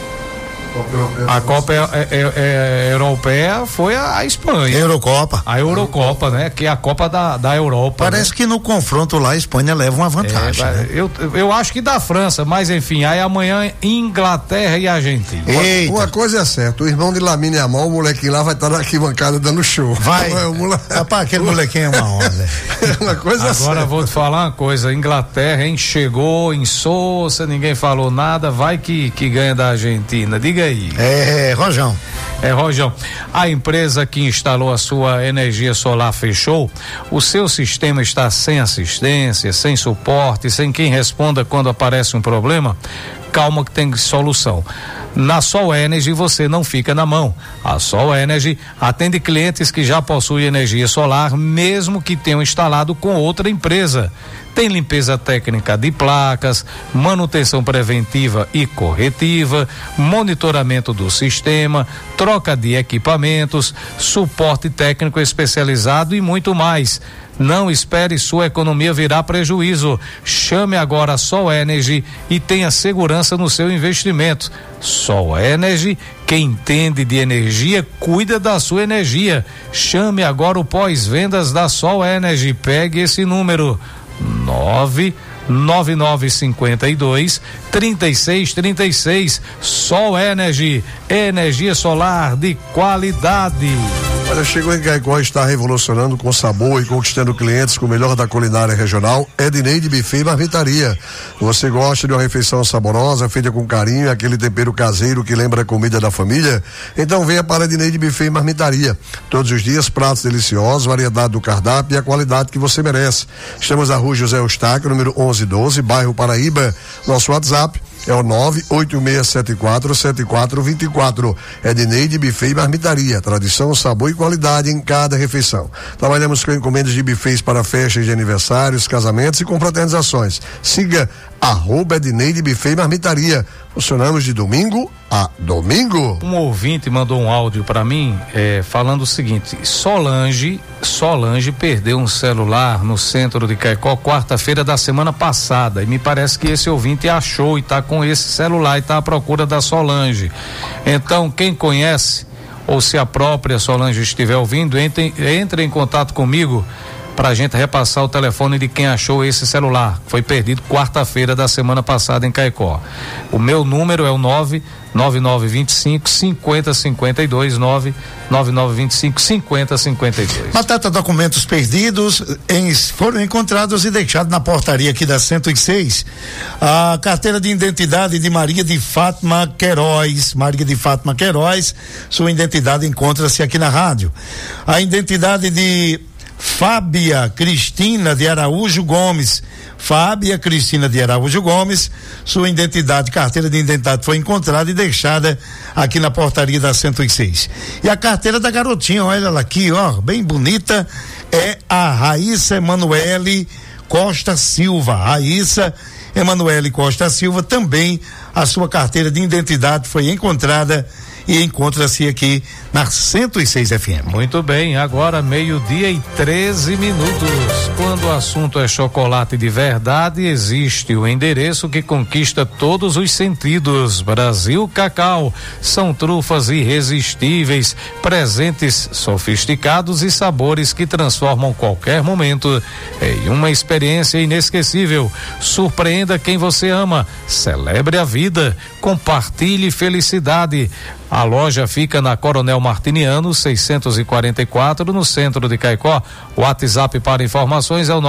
Copa Europeia foi a Espanha. Eurocopa. A Eurocopa, né? Que é a Copa da Europa. Parece, né? Que no confronto lá a Espanha leva uma vantagem. Né? Eu acho que da França, mas enfim, aí amanhã Inglaterra e Argentina. Uma coisa é certa, o irmão de Lamine Yamal, o molequinho lá vai estar na arquibancada dando show. Vai. Rapaz, aquele molequinho é uma onda. Uma coisa é certa. Agora vou te falar uma coisa, Inglaterra, chegou, insossa, ninguém falou nada, vai que ganha da Argentina. Diga aí. Rojão. Rojão. A empresa que instalou a sua energia solar fechou, o seu sistema está sem assistência, sem suporte, sem quem responda quando aparece um problema. Calma que tem solução. Na Sol Energy você não fica na mão. A Sol Energy atende clientes que já possuem energia solar, mesmo que tenham instalado com outra empresa. Tem limpeza técnica de placas, manutenção preventiva e corretiva, monitoramento do sistema, troca de equipamentos, suporte técnico especializado e muito mais. Não espere sua economia virar prejuízo. Chame agora a Sol Energy e tenha segurança no seu investimento. Sol Energy, quem entende de energia, cuida da sua energia. Chame agora o pós-vendas da Sol Energy. Pegue esse número: 99952-3636. Sol Energy, energia solar de qualidade. Olha, chegou em Caicó, está revolucionando com sabor e conquistando clientes com o melhor da culinária regional. Edneide Buffet e Marmitaria. Você gosta de uma refeição saborosa, feita com carinho, aquele tempero caseiro que lembra a comida da família? Então venha para Edneide Buffet e Marmitaria. Todos os dias, pratos deliciosos, variedade do cardápio e a qualidade que você merece. Estamos na Rua José Eustáquio, número 1112, bairro Paraíba. Nosso WhatsApp é o 986747424. Edneide Buffet e Marmitaria. Tradição, sabor e qualidade em cada refeição. Trabalhamos com encomendas de buffets para festas de aniversários, casamentos e confraternizações. Siga @Edneide Buffet e Marmitaria. Funcionamos de domingo a domingo. Um ouvinte mandou um áudio para mim falando o seguinte: Solange perdeu um celular no centro de Caicó quarta-feira da semana passada, e me parece que esse ouvinte achou e está com esse celular e está à procura da Solange. Então, quem conhece, ou se a própria Solange estiver ouvindo, entre em contato comigo para a gente repassar o telefone de quem achou esse celular. Foi perdido quarta-feira da semana passada em Caicó. O meu número é o 99925-5052, 99925-5052. Batata, documentos perdidos foram encontrados e deixados na portaria aqui da 106. A carteira de identidade de Maria de Fátima Queiroz. Sua identidade encontra-se aqui na rádio. A identidade de Fábia Cristina de Araújo Gomes. Sua identidade, carteira de identidade foi encontrada e deixada aqui na portaria da 106. E a carteira da garotinha, olha ela aqui, ó, bem bonita, é a Raíssa Emanuele Costa Silva. Também a sua carteira de identidade foi encontrada e encontra-se aqui na 106 FM. Muito bem, agora 12:13. Quando o assunto é chocolate de verdade, existe o endereço que conquista todos os sentidos. Brasil Cacau. São trufas irresistíveis, presentes sofisticados e sabores que transformam qualquer momento em uma experiência inesquecível. Surpreenda quem você ama, celebre a vida, compartilhe felicidade. A loja fica na Coronel Martiniano 644, no centro de Caicó. O WhatsApp para informações é o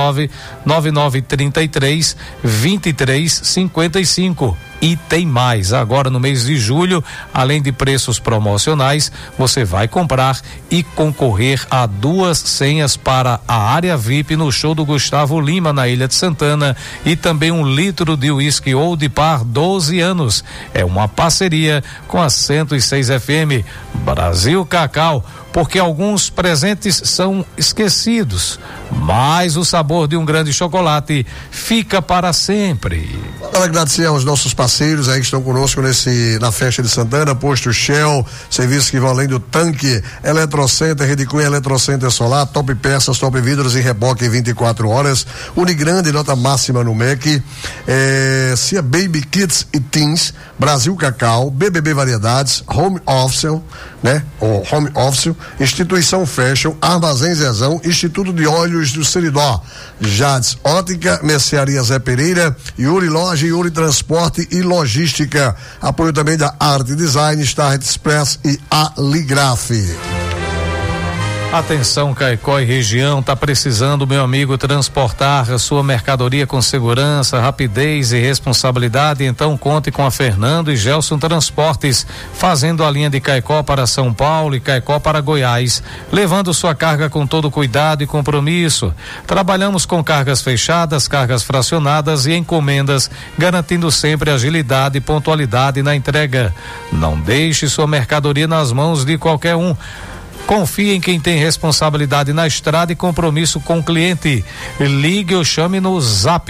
99933-2355. E tem mais, agora no mês de julho, além de preços promocionais, você vai comprar e concorrer a 2 senhas para a área VIP no show do Gustavo Lima na Ilha de Santana, e também 1 litro de uísque Old Par 12 anos. É uma parceria com a 106 FM. Brasil Cacau, porque alguns presentes são esquecidos, mas o sabor de um grande chocolate fica para sempre. Quero agradecer aos nossos parceiros aí que estão conosco na festa de Santana, Posto Shell, serviços que vão além do tanque, Eletrocenter, Rede Cunha Eletrocenter Solar, Top Peças, Top Vidros e reboque 24 horas, Unigrande, nota máxima no MEC, Cia Baby Kids e Teens, Brasil Cacau, BBB Variedades, Home Office, né? O Home Office, Instituição Fashion, Armazém Zezão, Instituto de Óleos do Seridó, Jades Ótica, Mercearia Zé Pereira, Yuri Loja, Yuri Transporte e Logística. Apoio também da Arte Design, Start Express e Aligraf. Atenção, Caicó e região, tá precisando, meu amigo, transportar a sua mercadoria com segurança, rapidez e responsabilidade? Então conte com a Fernando e Gelson Transportes, fazendo a linha de Caicó para São Paulo e Caicó para Goiás, levando sua carga com todo cuidado e compromisso. Trabalhamos com cargas fechadas, cargas fracionadas e encomendas, garantindo sempre agilidade e pontualidade na entrega. Não deixe sua mercadoria nas mãos de qualquer um. Confie em quem tem responsabilidade na estrada e compromisso com o cliente. Ligue ou chame no Zap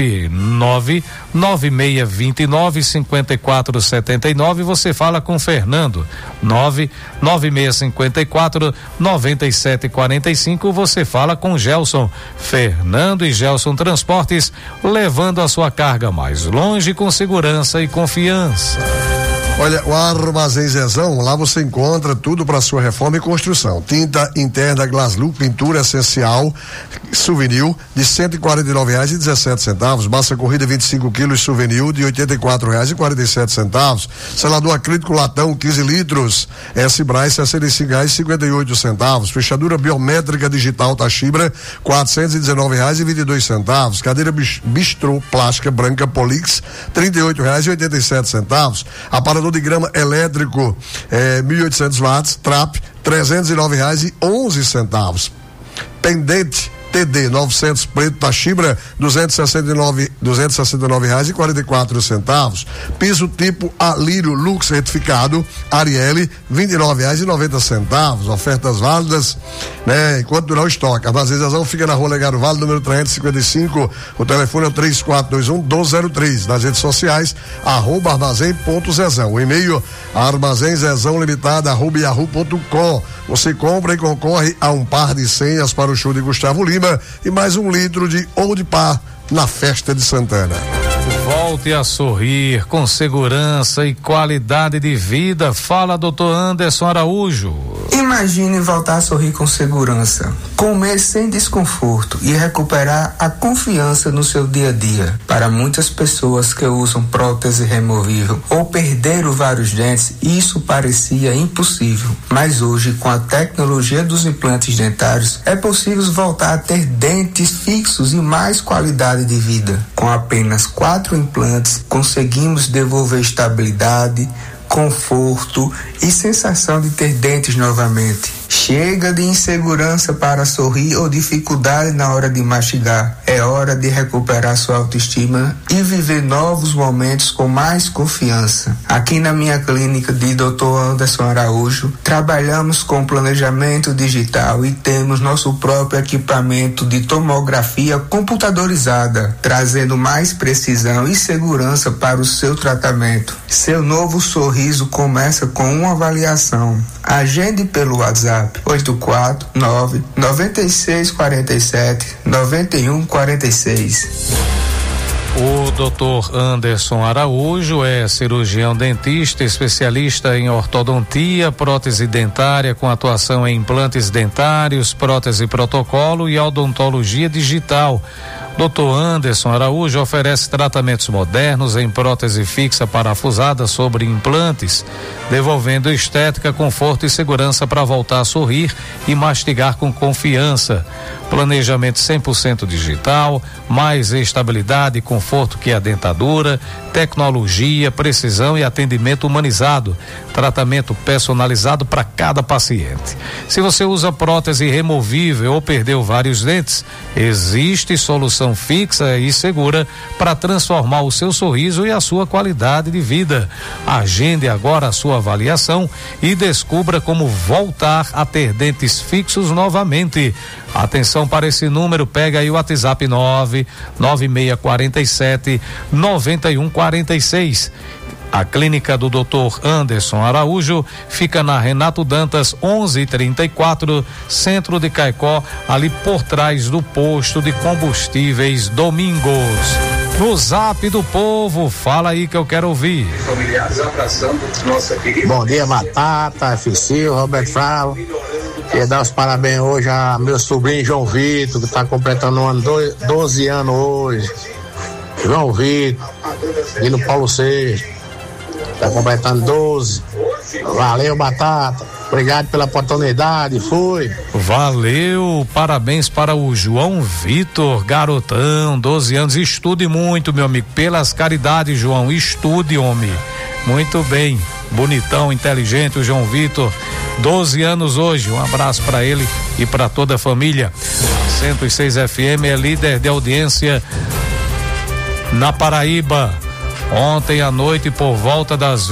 99629-5479. Você fala com Fernando. 99654-9745. Você fala com Gelson. Fernando e Gelson Transportes, levando a sua carga mais longe com segurança e confiança. Olha, o Armazém Zezão, lá você encontra tudo para sua reforma e construção. Tinta interna Glaslu, pintura essencial, souvenir de R$149,17. Massa corrida 25 quilos, souvenir de R$84,47. Selador acrílico latão 15 litros, S-Braz R$65,58. Fechadura biométrica digital Tachibra R$419,22. Cadeira bistrô plástica branca Polix R$38,87. Aparador de grama elétrico 1.800 watts, trap R$309,11. Pendente TD 900 preto Tachibra R$269,44. Piso tipo Alírio Lux retificado Arielle R$29,90. Ofertas válidas, né? Enquanto durar o estoque. Armazém Zezão fica na Rua Legário Vale, número 355. O telefone é 3421-1203. Nas redes sociais @armazém.zezão. O e-mail armazémzezãolimitada@yahoo.com. Você compra e concorre a um par de senhas para o show de Gustavo Lima e mais 1 litro de Old Par na festa de Santana. Volte a sorrir com segurança e qualidade de vida. Fala, doutor Anderson Araújo. Imagine voltar a sorrir com segurança, comer sem desconforto e recuperar a confiança no seu dia a dia. Para muitas pessoas que usam prótese removível ou perderam vários dentes, isso parecia impossível. Mas hoje, com a tecnologia dos implantes dentários, é possível voltar a ter dentes fixos e mais qualidade de vida. Com apenas 4 implantes, conseguimos devolver estabilidade, conforto e sensação de ter dentes novamente. Chega de insegurança para sorrir ou dificuldade na hora de mastigar. É hora de recuperar sua autoestima e viver novos momentos com mais confiança. Aqui na minha clínica de Dr. Anderson Araújo, trabalhamos com planejamento digital e temos nosso próprio equipamento de tomografia computadorizada, trazendo mais precisão e segurança para o seu tratamento. Seu novo sorriso começa com uma avaliação. Agende pelo WhatsApp 849-9647-9146. O Dr. Anderson Araújo é cirurgião dentista, especialista em ortodontia, prótese dentária com atuação em implantes dentários, prótese protocolo e odontologia digital. Dr. Anderson Araújo oferece tratamentos modernos em prótese fixa parafusada sobre implantes, devolvendo estética, conforto e segurança para voltar a sorrir e mastigar com confiança. Planejamento 100% digital, mais estabilidade e conforto que a dentadura, tecnologia, precisão e atendimento humanizado. Tratamento personalizado para cada paciente. Se você usa prótese removível ou perdeu vários dentes, existe solução fixa e segura para transformar o seu sorriso e a sua qualidade de vida. Agende agora a sua avaliação e descubra como voltar a ter dentes fixos novamente. Atenção para esse número, pega aí o WhatsApp 99647-9146. A clínica do Dr. Anderson Araújo fica na Renato Dantas 1134, centro de Caicó, ali por trás do posto de combustíveis Domingos. No Zap do Povo, fala aí que eu quero ouvir. Bom dia, Batata, FC, Roberto Frau. Queria dar os parabéns hoje a meu sobrinho João Vitor, que está completando 12 anos hoje. João Vitor, aqui no Paulo VI, está completando 12. Valeu, Batata. Obrigado pela oportunidade. Fui. Valeu, parabéns para o João Vitor, garotão, 12 anos. Estude muito, meu amigo, pelas caridades, João. Estude, homem. Muito bem, bonitão, inteligente, o João Vitor, 12 anos hoje. Um abraço para ele e para toda a família. 106 FM é líder de audiência na Paraíba. Ontem à noite, por volta das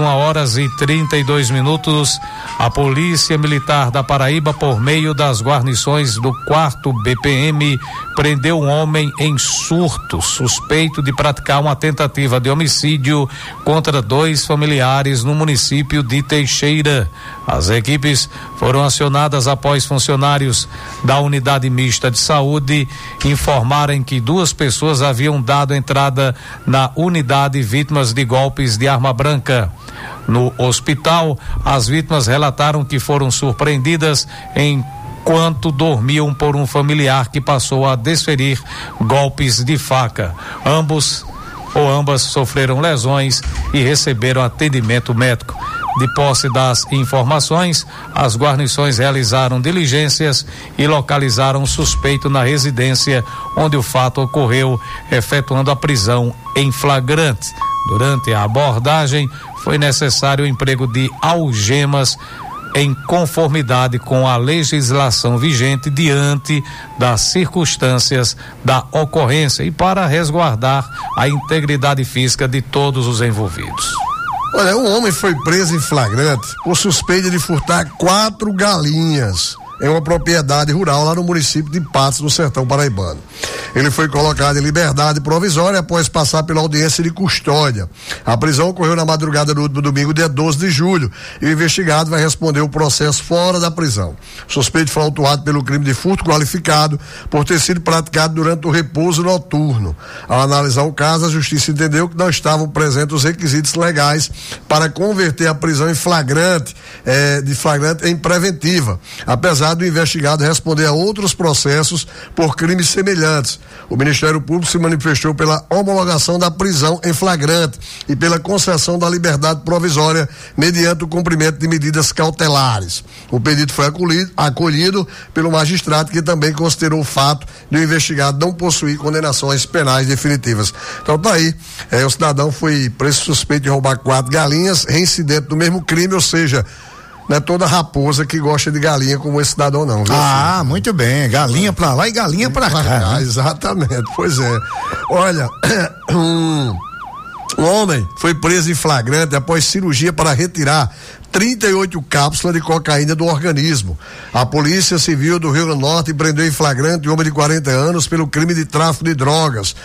21h32, a Polícia Militar da Paraíba, por meio das guarnições do 4º BPM, prendeu um homem em surto, suspeito de praticar uma tentativa de homicídio contra 2 familiares no município de Teixeira. As equipes foram acionadas após funcionários da Unidade Mista de Saúde informarem que 2 pessoas haviam dado entrada na unidade vítimas de golpes de arma branca. No hospital, as vítimas relataram que foram surpreendidas enquanto dormiam por um familiar que passou a desferir golpes de faca. Ambas sofreram lesões e receberam atendimento médico. De posse das informações, as guarnições realizaram diligências e localizaram o suspeito na residência onde o fato ocorreu, efetuando a prisão em flagrante. Durante a abordagem, foi necessário o emprego de algemas em conformidade com a legislação vigente diante das circunstâncias da ocorrência e para resguardar a integridade física de todos os envolvidos. Olha, um homem foi preso em flagrante por suspeita de furtar 4 galinhas em uma propriedade rural lá no município de Patos, no sertão paraibano. Ele foi colocado em liberdade provisória após passar pela audiência de custódia. A prisão ocorreu na madrugada do último domingo, dia 12 de julho, e o investigado vai responder o processo fora da prisão. O suspeito foi autuado pelo crime de furto qualificado por ter sido praticado durante o repouso noturno. Ao analisar o caso, a justiça entendeu que não estavam presentes os requisitos legais para converter a prisão em flagrante em preventiva, apesar do investigado responder a outros processos por crimes semelhantes. O Ministério Público se manifestou pela homologação da prisão em flagrante e pela concessão da liberdade provisória mediante o cumprimento de medidas cautelares. O pedido foi acolhido pelo magistrado, que também considerou o fato de o investigado não possuir condenações penais definitivas. Então tá aí, o cidadão foi preso suspeito de roubar 4 galinhas, reincidente do mesmo crime, ou seja, não é toda raposa que gosta de galinha como esse cidadão, não, viu? Ah, filho? Muito bem, galinha pra lá e galinha pra cá. Exatamente, pois é. Olha, um homem foi preso em flagrante após cirurgia para retirar 38 cápsulas de cocaína do organismo. A Polícia Civil do Rio Grande do Norte prendeu em flagrante um homem de 40 anos pelo crime de tráfico de drogas,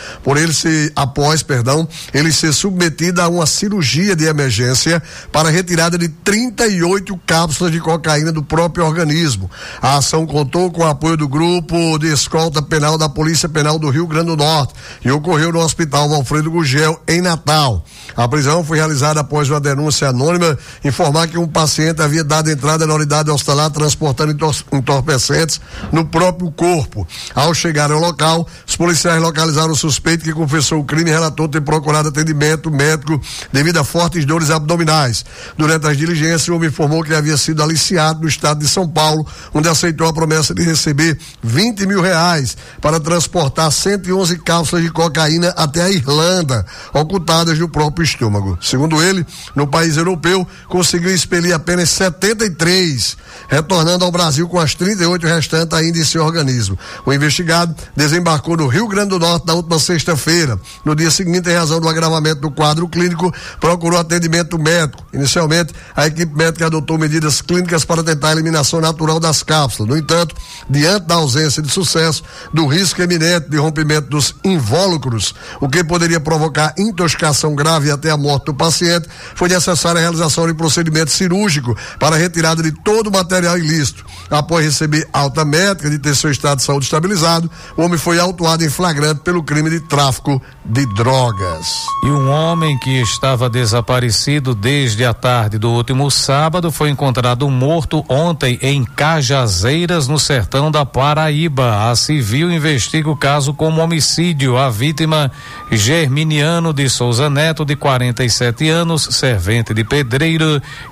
após ele ser submetido a uma cirurgia de emergência para a retirada de 38 cápsulas de cocaína do próprio organismo. A ação contou com o apoio do grupo de escolta penal da Polícia Penal do Rio Grande do Norte e ocorreu no Hospital Alfredo Gugel, em Natal. A prisão foi realizada após uma denúncia anônima informar que um paciente havia dado entrada na unidade hospitalar transportando entorpecentes no próprio corpo. Ao chegar ao local, os policiais localizaram o suspeito, que confessou o crime e relatou ter procurado atendimento médico devido a fortes dores abdominais. Durante as diligências, o homem informou que havia sido aliciado no estado de São Paulo, onde aceitou a promessa de receber R$20 mil para transportar 111 cápsulas de cocaína até a Irlanda, ocultadas no próprio estômago. Segundo ele, no país europeu, conseguiu expelir apenas 73, retornando ao Brasil com as 38 restantes ainda em seu organismo. O investigado desembarcou no Rio Grande do Norte na última sexta-feira. No dia seguinte, em razão do agravamento do quadro clínico, procurou atendimento médico. Inicialmente, a equipe médica adotou medidas clínicas para tentar a eliminação natural das cápsulas. No entanto, diante da ausência de sucesso, do risco eminente de rompimento dos invólucros, o que poderia provocar intoxicação grave e até a morte do paciente, foi necessária a realização de procedimento cirúrgico para a retirada de todo o material ilícito. Após receber alta médica de ter seu estado de saúde estabilizado, o homem foi autuado em flagrante pelo crime de tráfico de drogas. E um homem que estava desaparecido desde a tarde do último sábado foi encontrado morto ontem em Cajazeiras, no sertão da Paraíba. A civil investiga o caso como homicídio. A vítima, Germiniano de Souza Neto, de 47 anos, servente de pedreiro,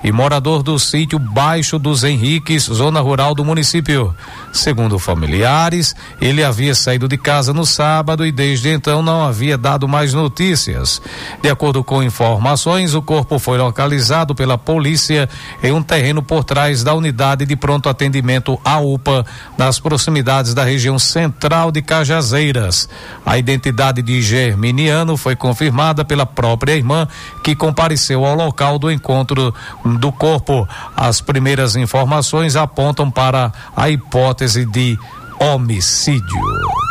e morador do sítio Baixo dos Henriques, zona rural do município. Segundo familiares, ele havia saído de casa no sábado e desde então não havia dado mais notícias. De acordo com informações, o corpo foi localizado pela polícia em um terreno por trás da unidade de pronto atendimento à UPA, nas proximidades da região central de Cajazeiras. A identidade de Germiniano foi confirmada pela própria irmã, que compareceu ao local do encontro do corpo. As primeiras informações apontam para a hipótese de homicídio.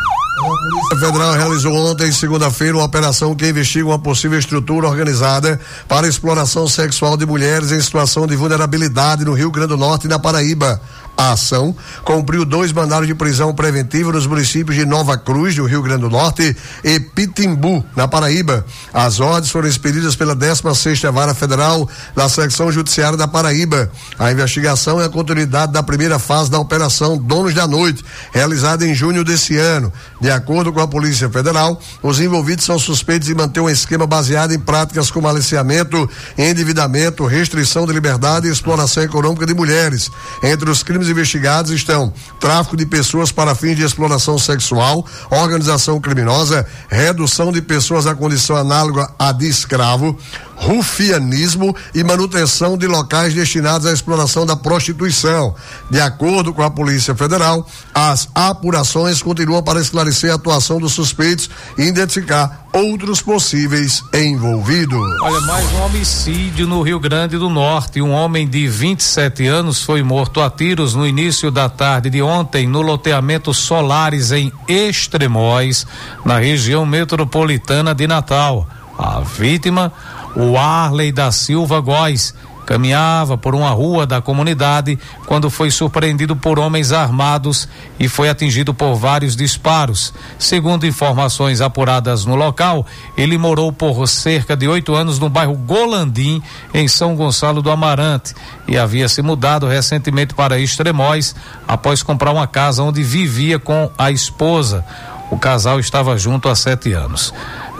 A Polícia Federal realizou ontem, segunda-feira, uma operação que investiga uma possível estrutura organizada para exploração sexual de mulheres em situação de vulnerabilidade no Rio Grande do Norte e na Paraíba. A ação cumpriu 2 mandados de prisão preventiva nos municípios de Nova Cruz, do Rio Grande do Norte, e Pitimbu, na Paraíba. As ordens foram expedidas pela 16ª Vara Federal da Secção Judiciária da Paraíba. A investigação é a continuidade da primeira fase da Operação Donos da Noite, realizada em junho desse ano. De acordo com a Polícia Federal, os envolvidos são suspeitos de manter um esquema baseado em práticas como aliciamento, endividamento, restrição de liberdade e exploração econômica de mulheres. Entre os crimes investigados estão tráfico de pessoas para fins de exploração sexual, organização criminosa, redução de pessoas à condição análoga à de escravo, rufianismo e manutenção de locais destinados à exploração da prostituição. De acordo com a Polícia Federal, as apurações continuam para esclarecer a atuação dos suspeitos e identificar outros possíveis envolvidos. Olha, mais um homicídio no Rio Grande do Norte. Um homem de 27 anos foi morto a tiros no início da tarde de ontem no loteamento Solares, em Extremóis, na região metropolitana de Natal. A vítima, o Arley da Silva Góes, caminhava por uma rua da comunidade quando foi surpreendido por homens armados e foi atingido por vários disparos. Segundo informações apuradas no local, ele morou por cerca de 8 anos no bairro Golandim, em São Gonçalo do Amarante, e havia se mudado recentemente para Extremóis após comprar uma casa onde vivia com a esposa. O casal estava junto há 7 anos.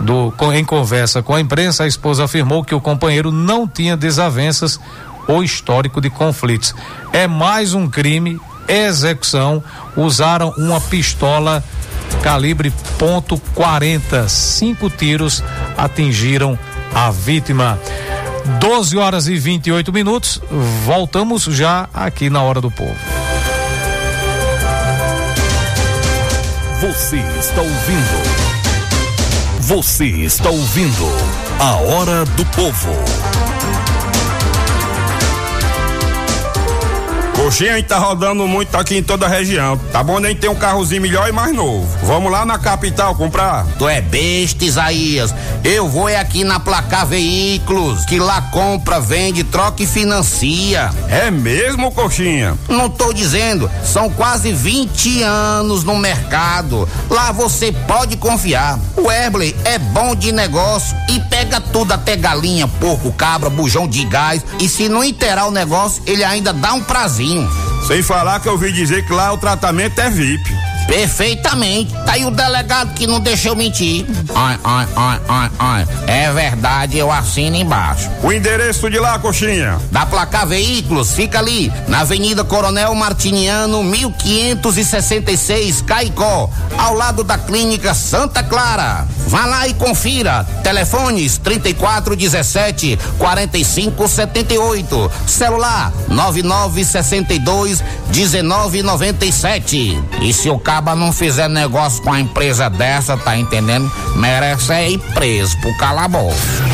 Em conversa com a imprensa, a esposa afirmou que o companheiro não tinha desavenças ou histórico de conflitos. É mais um crime, execução. Usaram uma pistola calibre .40. 5 tiros atingiram a vítima. 12h28. Voltamos já aqui na Hora do Povo. Você está ouvindo. Você está ouvindo a Hora do Povo. Coxinha tá rodando muito aqui em toda a região. Tá bom nem ter um carrozinho melhor e mais novo. Vamos lá na capital comprar. Tu é besta, Isaías. Eu vou aqui na Placar Veículos, que lá compra, vende, troca e financia. É mesmo, Coxinha? Não tô dizendo, são quase 20 anos no mercado. Lá você pode confiar. O Erbley é bom de negócio e pega tudo, até galinha, porco, cabra, bujão de gás, e se não inteirar o negócio, ele ainda dá um prazinho. Sem falar que eu ouvi dizer que lá o tratamento é VIP. Perfeitamente. Tá aí o delegado que não deixou mentir. Ai. É verdade, eu assino embaixo. O endereço de lá, Coxinha? Da Placar Veículos, fica ali, na Avenida Coronel Martiniano, 1566, Caicó, ao lado da Clínica Santa Clara. Vá lá e confira. Telefones 3417-4578. Celular 9962-1997. E se o caba não fizer negócio com a empresa dessa, tá entendendo? Merece ir preso por calar a boca.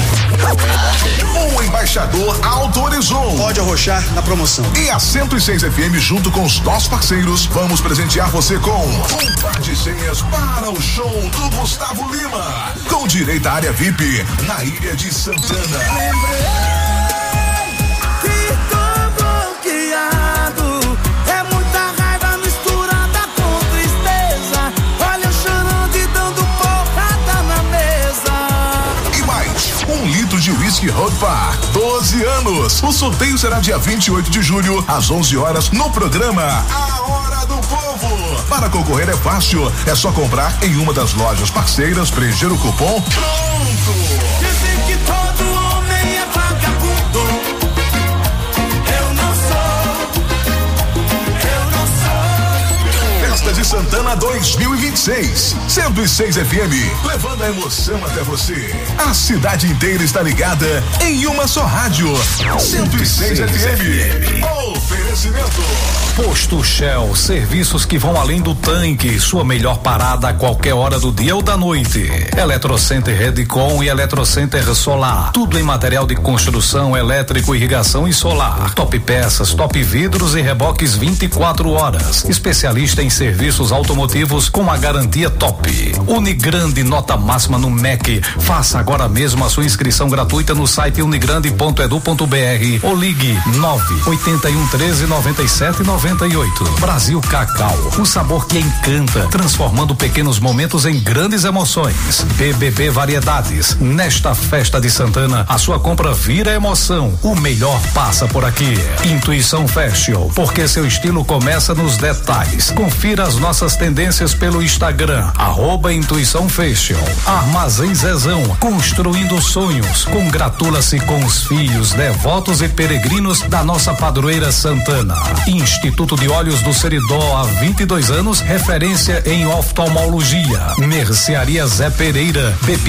O embaixador autorizou. Pode arrochar na promoção. E a 106 FM, junto com os nossos parceiros, vamos presentear você com um par de senhas para o show do Gustavo Lima, com direito à área VIP na Ilha de Santana. De Whisky Road Bar, 12 anos. O sorteio será dia 28 de julho, às 11 horas, no programa A Hora do Povo. Para concorrer é fácil, é só comprar em uma das lojas parceiras, preencher o cupom. Pronto! Dizem que todo homem é vagabundo, Santana 2026. 106 FM, levando a emoção até você. A cidade inteira está ligada em uma só rádio. 106 FM. Oferecimento. Posto Shell, serviços que vão além do tanque, sua melhor parada a qualquer hora do dia ou da noite. Eletrocenter Redcon e Eletrocenter Solar, tudo em material de construção, elétrico, irrigação e solar. Top peças, top vidros e reboques 24 horas. Especialista em serviços automotivos com a garantia top. Unigrande, nota máxima no MEC. Faça agora mesmo a sua inscrição gratuita no site unigrande.edu.br ou ligue 981139798. Brasil Cacau, o sabor que encanta, transformando pequenos momentos em grandes emoções. BBB Variedades, nesta festa de Santana, a sua compra vira emoção. O melhor passa por aqui. Intuição Fashion, porque seu estilo começa nos detalhes. Confira as nossas tendências pelo Instagram, @Intuição Fashion. Armazém Zezão, construindo sonhos. Congratula-se com os filhos, devotos e peregrinos da nossa padroeira Santana. Instituto de Olhos do Seridó, há 22 anos, referência em oftalmologia. Mercearia Zé Pereira,